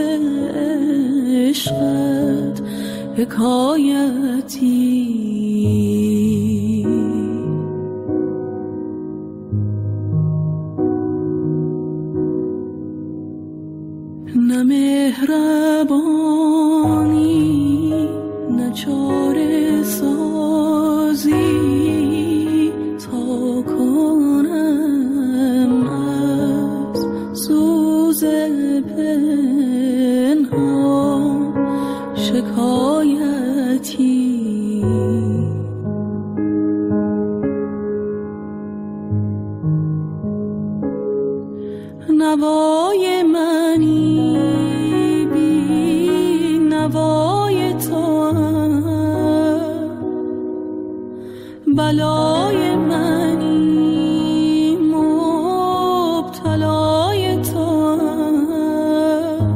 عشقت حکایتی. نه مهربانی نه چاره سازی، تا کنم از سوز پنهان شکایتی. نوای منی بی نوای تو هم، بلای منی مبتلای تو هم.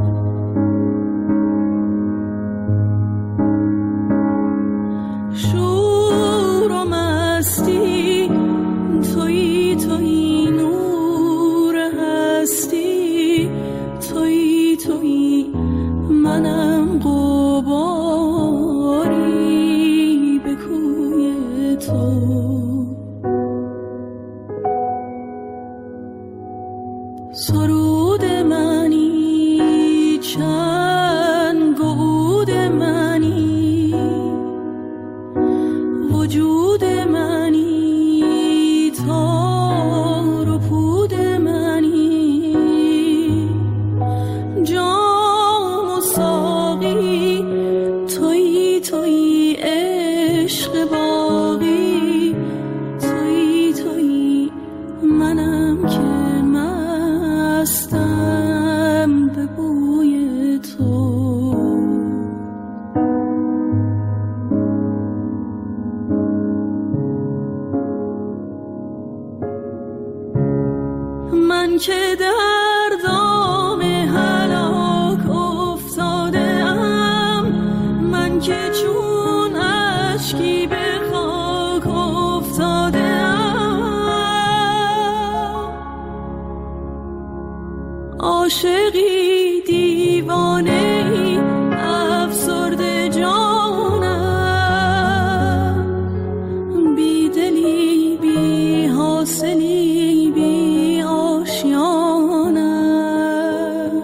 شور و مستی تویی، تویی نور هستی، تویی تویی منم غباری به کوی تو. سرود منی چند گود منی، وجود منی تار و پود منی. جام و ساقی تویی، تویی عشق باقی، تویی تویی منم که مستم به بوی تو. من که در دام هلاک افتاده ام، که چون اشکی به خاک افتادم، عاشقی دیوانه ای افسرده جانم، بی دلی بی حاصلی بی آشیانم.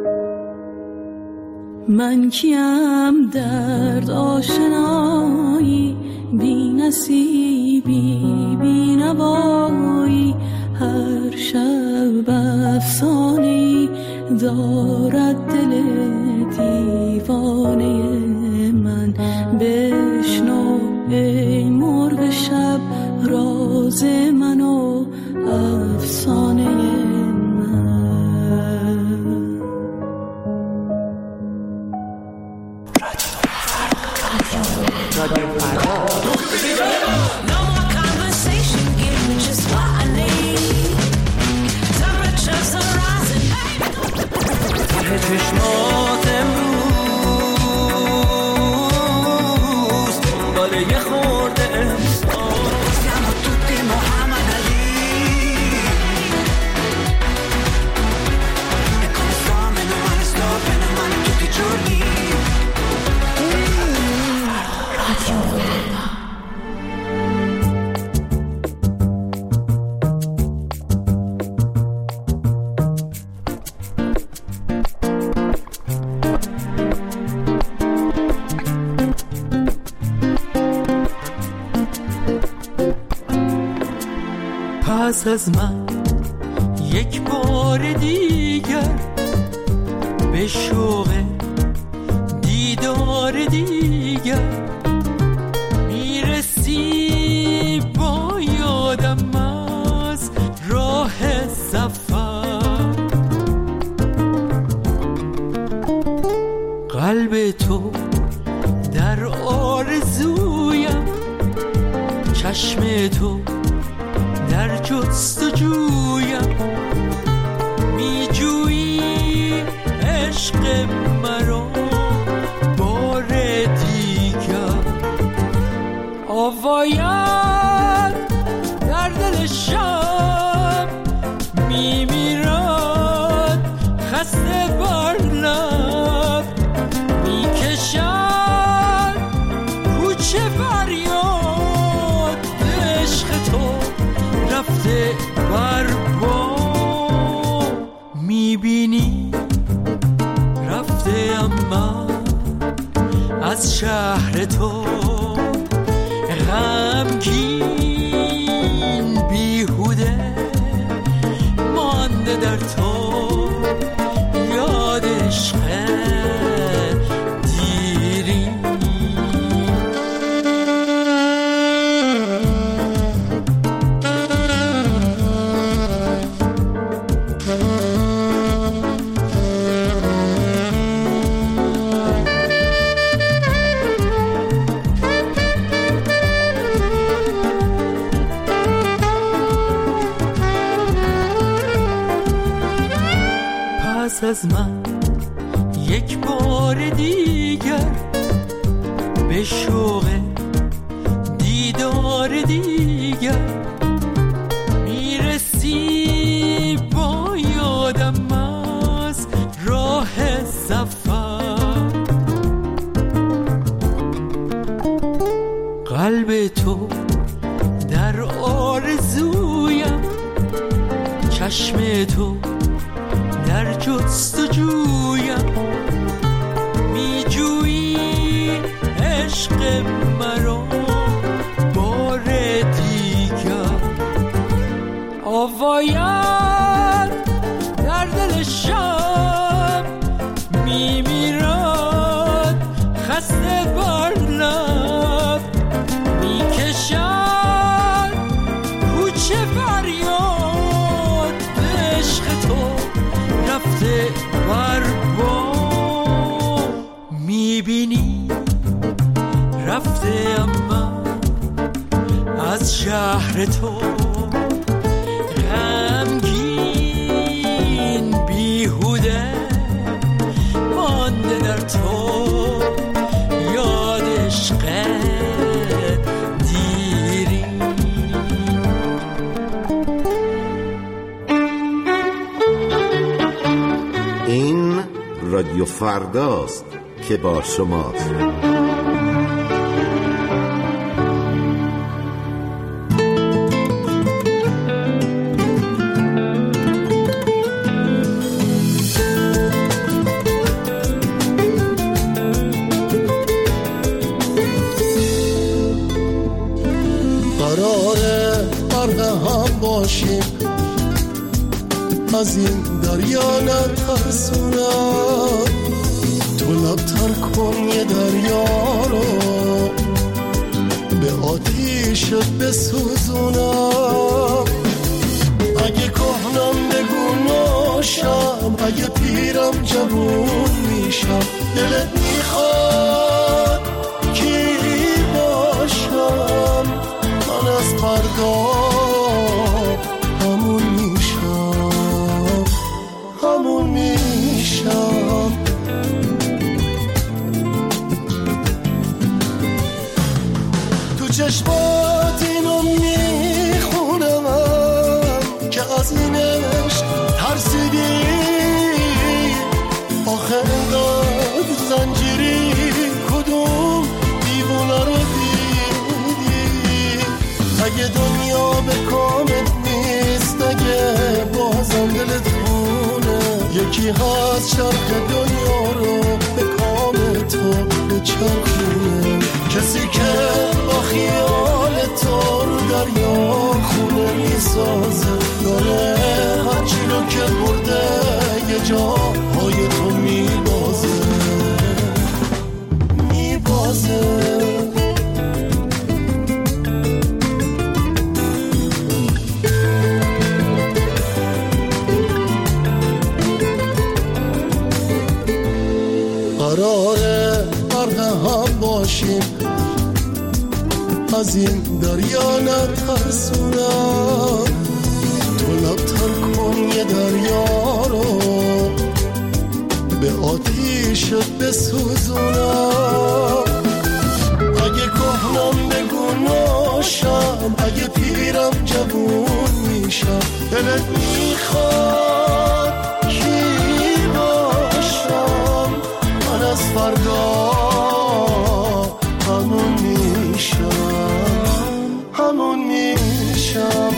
من کیم درد آشنایی، بی نصیبی بی نوایی، هر شب افسانه‌ای دارد دل دیوانه من. بشنو ای مرغ شب راز من و افسانه چشمات امروز دنبال یه خورده امسان siamo tutti Muhammad Ali e come sto meno male tutti i giorni. پس از من یک بار دیگر به شوق دیدار دیگر میرسی با یادم از راه سفر. قلب تو در آرزویم، چشم تو در جستجویم، میجویی عشق مرا بار دیگر. آوایم در دل شب میمیرد خسته بر لب، میکشد کوچه فریاد عشق تو رفته بر با. میبینی رفته اما از شهر تو غمگین بیهوده مانده در تو یاد عشق دیری. پس از من یک بار دیگر به شوق دیدار دیگر میرسی با یادم از راه سفر. قلب تو در آرزویم، چشم تو در جستجویم، میجویی عشق مرا بار دیگر. آوایم در دل شب میمیرد خسته بر لب، میکشد کوچه فریاد عشق تو رفته بر با. میبینی رفته اما از شهر تو غمگین بیهوده مانده در تو یاد فرداست که با شماست. قراره غرق هم باشیم، از این دریا نترسونم، تو لبتر کن یه دریا رو به آتیشت بسوزونم. اگه کهنم بگو ناشم، اگه پیرم جوون میشم، دلت میخواد کی باشم؟ من از فردا همون میشم، همون میشم. تو چشمات اینو میخونم که از این عشق ترسیدی، آخه اینقدر زنجیری کدوم دیوونه رو دیدی؟ اگه دنیا به کامت نیست، اگه بازم دلت خونه، یکی هست چرخ دنیا رو به کام تو بچرخونه، کسی که با خیال تو رو دریا خونه میسازه، داره هرچی رو که برده یه جا های تو میبازه، میبازه. قراره غرق هم باشیم، از این دریا نترسونم، تو لبتر کن یه دریا رو به آتیشت بسوزونم. اگه کهنم بگو ناشم، اگه پیرم جوون میشم، دلت میخواد کی باشم؟ من از فردا همون میشم، همون میشم.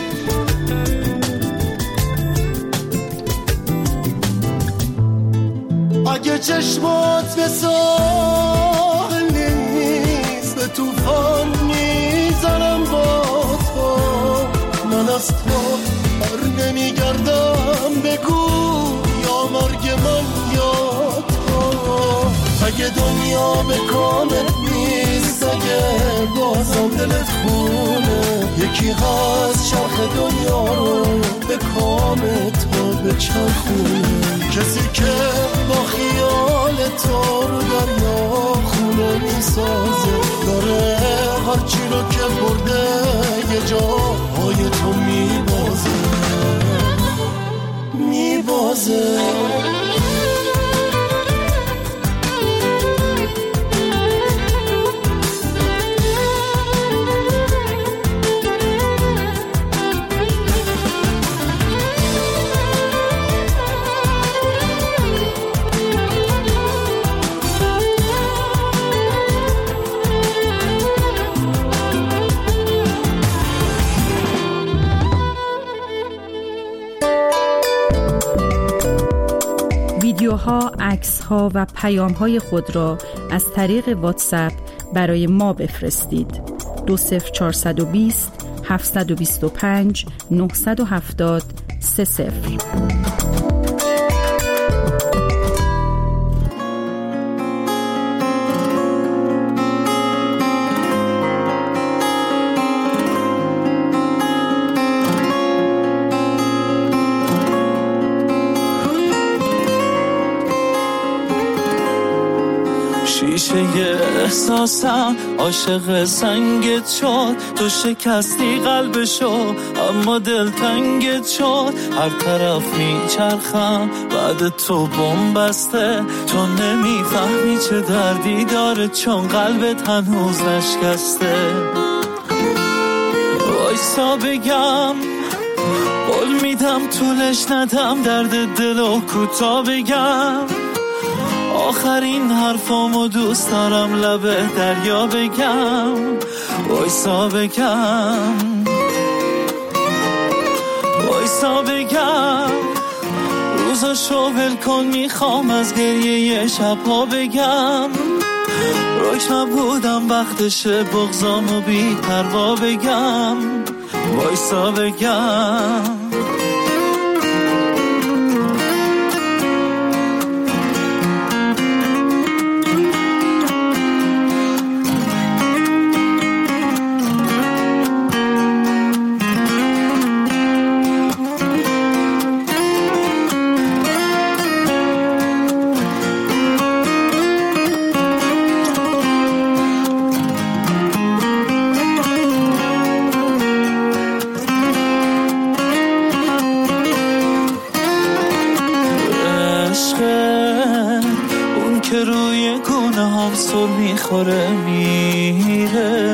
اگه چشمات به ساحل نیست، به توفان میزنم با تو، من از تو بر نمیگردم، بگو یا مرگ من یا تو. اگه دنیا به کامت نیست، اگه بازم دلت خونه، یکی هست چرخ دنیا رو به کام تو بچرخونه، کسی که با خیال تو رو دریا خونه میسازه، داره هرچی رو که برده یه جا های تو میبازه، میبازه. ویدیوها، عکس‌ها و پیام‌های خود را از طریق واتساپ برای ما بفرستید. 20420 725 970 30. شیشه احساسم عاشق سنگت شد، تو شکستی قلبشو اما دلتنگت شد، هر طرف میچرخم بعد تو بمبسته، تو نمیفهمی چه دردی داره چون قلبت هنوز نشکسته. وایسا بگم قول میدم طولش ندم، درد دلو کوتا بگم، آخرین حرفامو دوست دارم لبه دریا بگم، وایسا بگم، وایسا بگم، روزاشو ول کن میخوام از گریه شبها بگم، رک نبودم وقتشه بغضامو بی پروا بگم، وایسا بگم. میخوره میره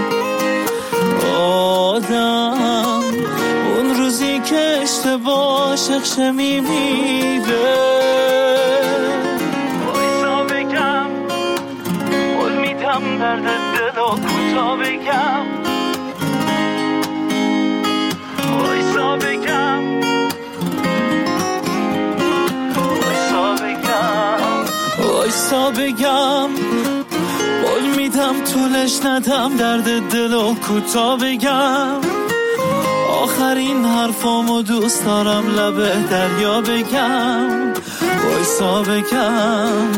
آدم، اون روزی که اشتباه شخشه میمیره. وایسا بگم، قول میدم درد دل و کوتاه بگم، وایسا بگم، وایسا بگم، وایسا بگم، قول میدم طولش ندم درد دل و کوتاه بگم، آخرین حرفامو دوست دارم لبه دریا بگم، وایسا بگم،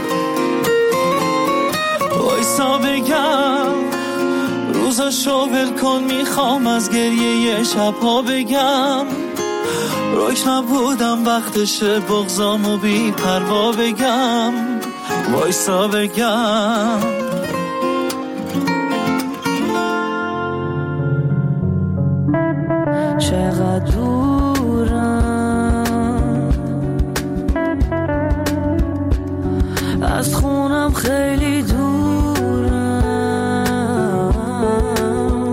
وایسا بگم، روزاشو ول کن میخوام از گریه شبها بگم، رک نبودم وقتشه بغضامو بی پروا بگم، وایسا بگم. چقدر دورم از خونم، خیلی دورم،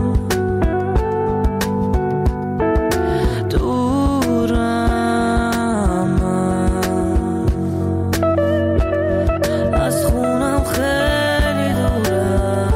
دورم از خونم، خیلی دورم.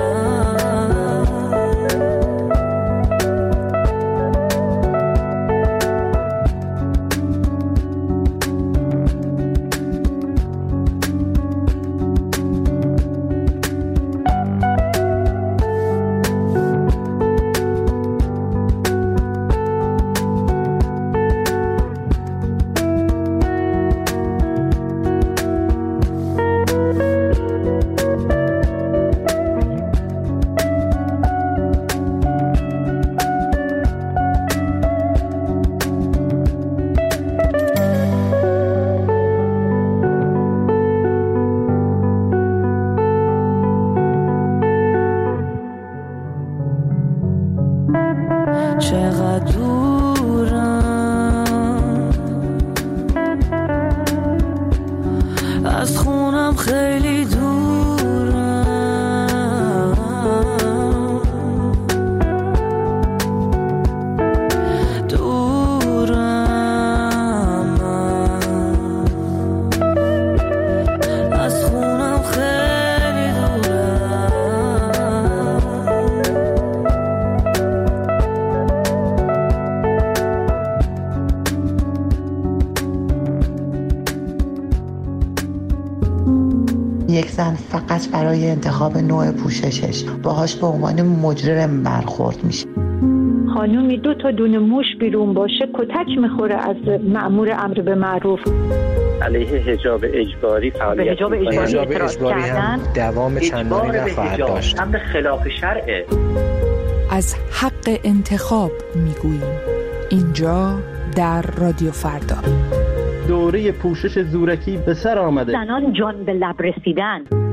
چقدر دورم از خونم، خیلی دورم، دورم از خونم، خیلی دورم. یک زن فقط برای انتخاب نوع پوششش باهاش به عنوان مجرم برخورد میشه. خانومی 2 تا دونه موش بیرون باشه کتک میخوره از مأمور امر به معروف. علیه حجاب اجباری فعالیت حجاب اجباری هم دوام چندانی نخواهد داشت. امر خلاف شرعه. از حق انتخاب میگوییم اینجا در رادیو فردا. دوره پوشش زورکی به سر آمده. زنان جان به لب رسیدن.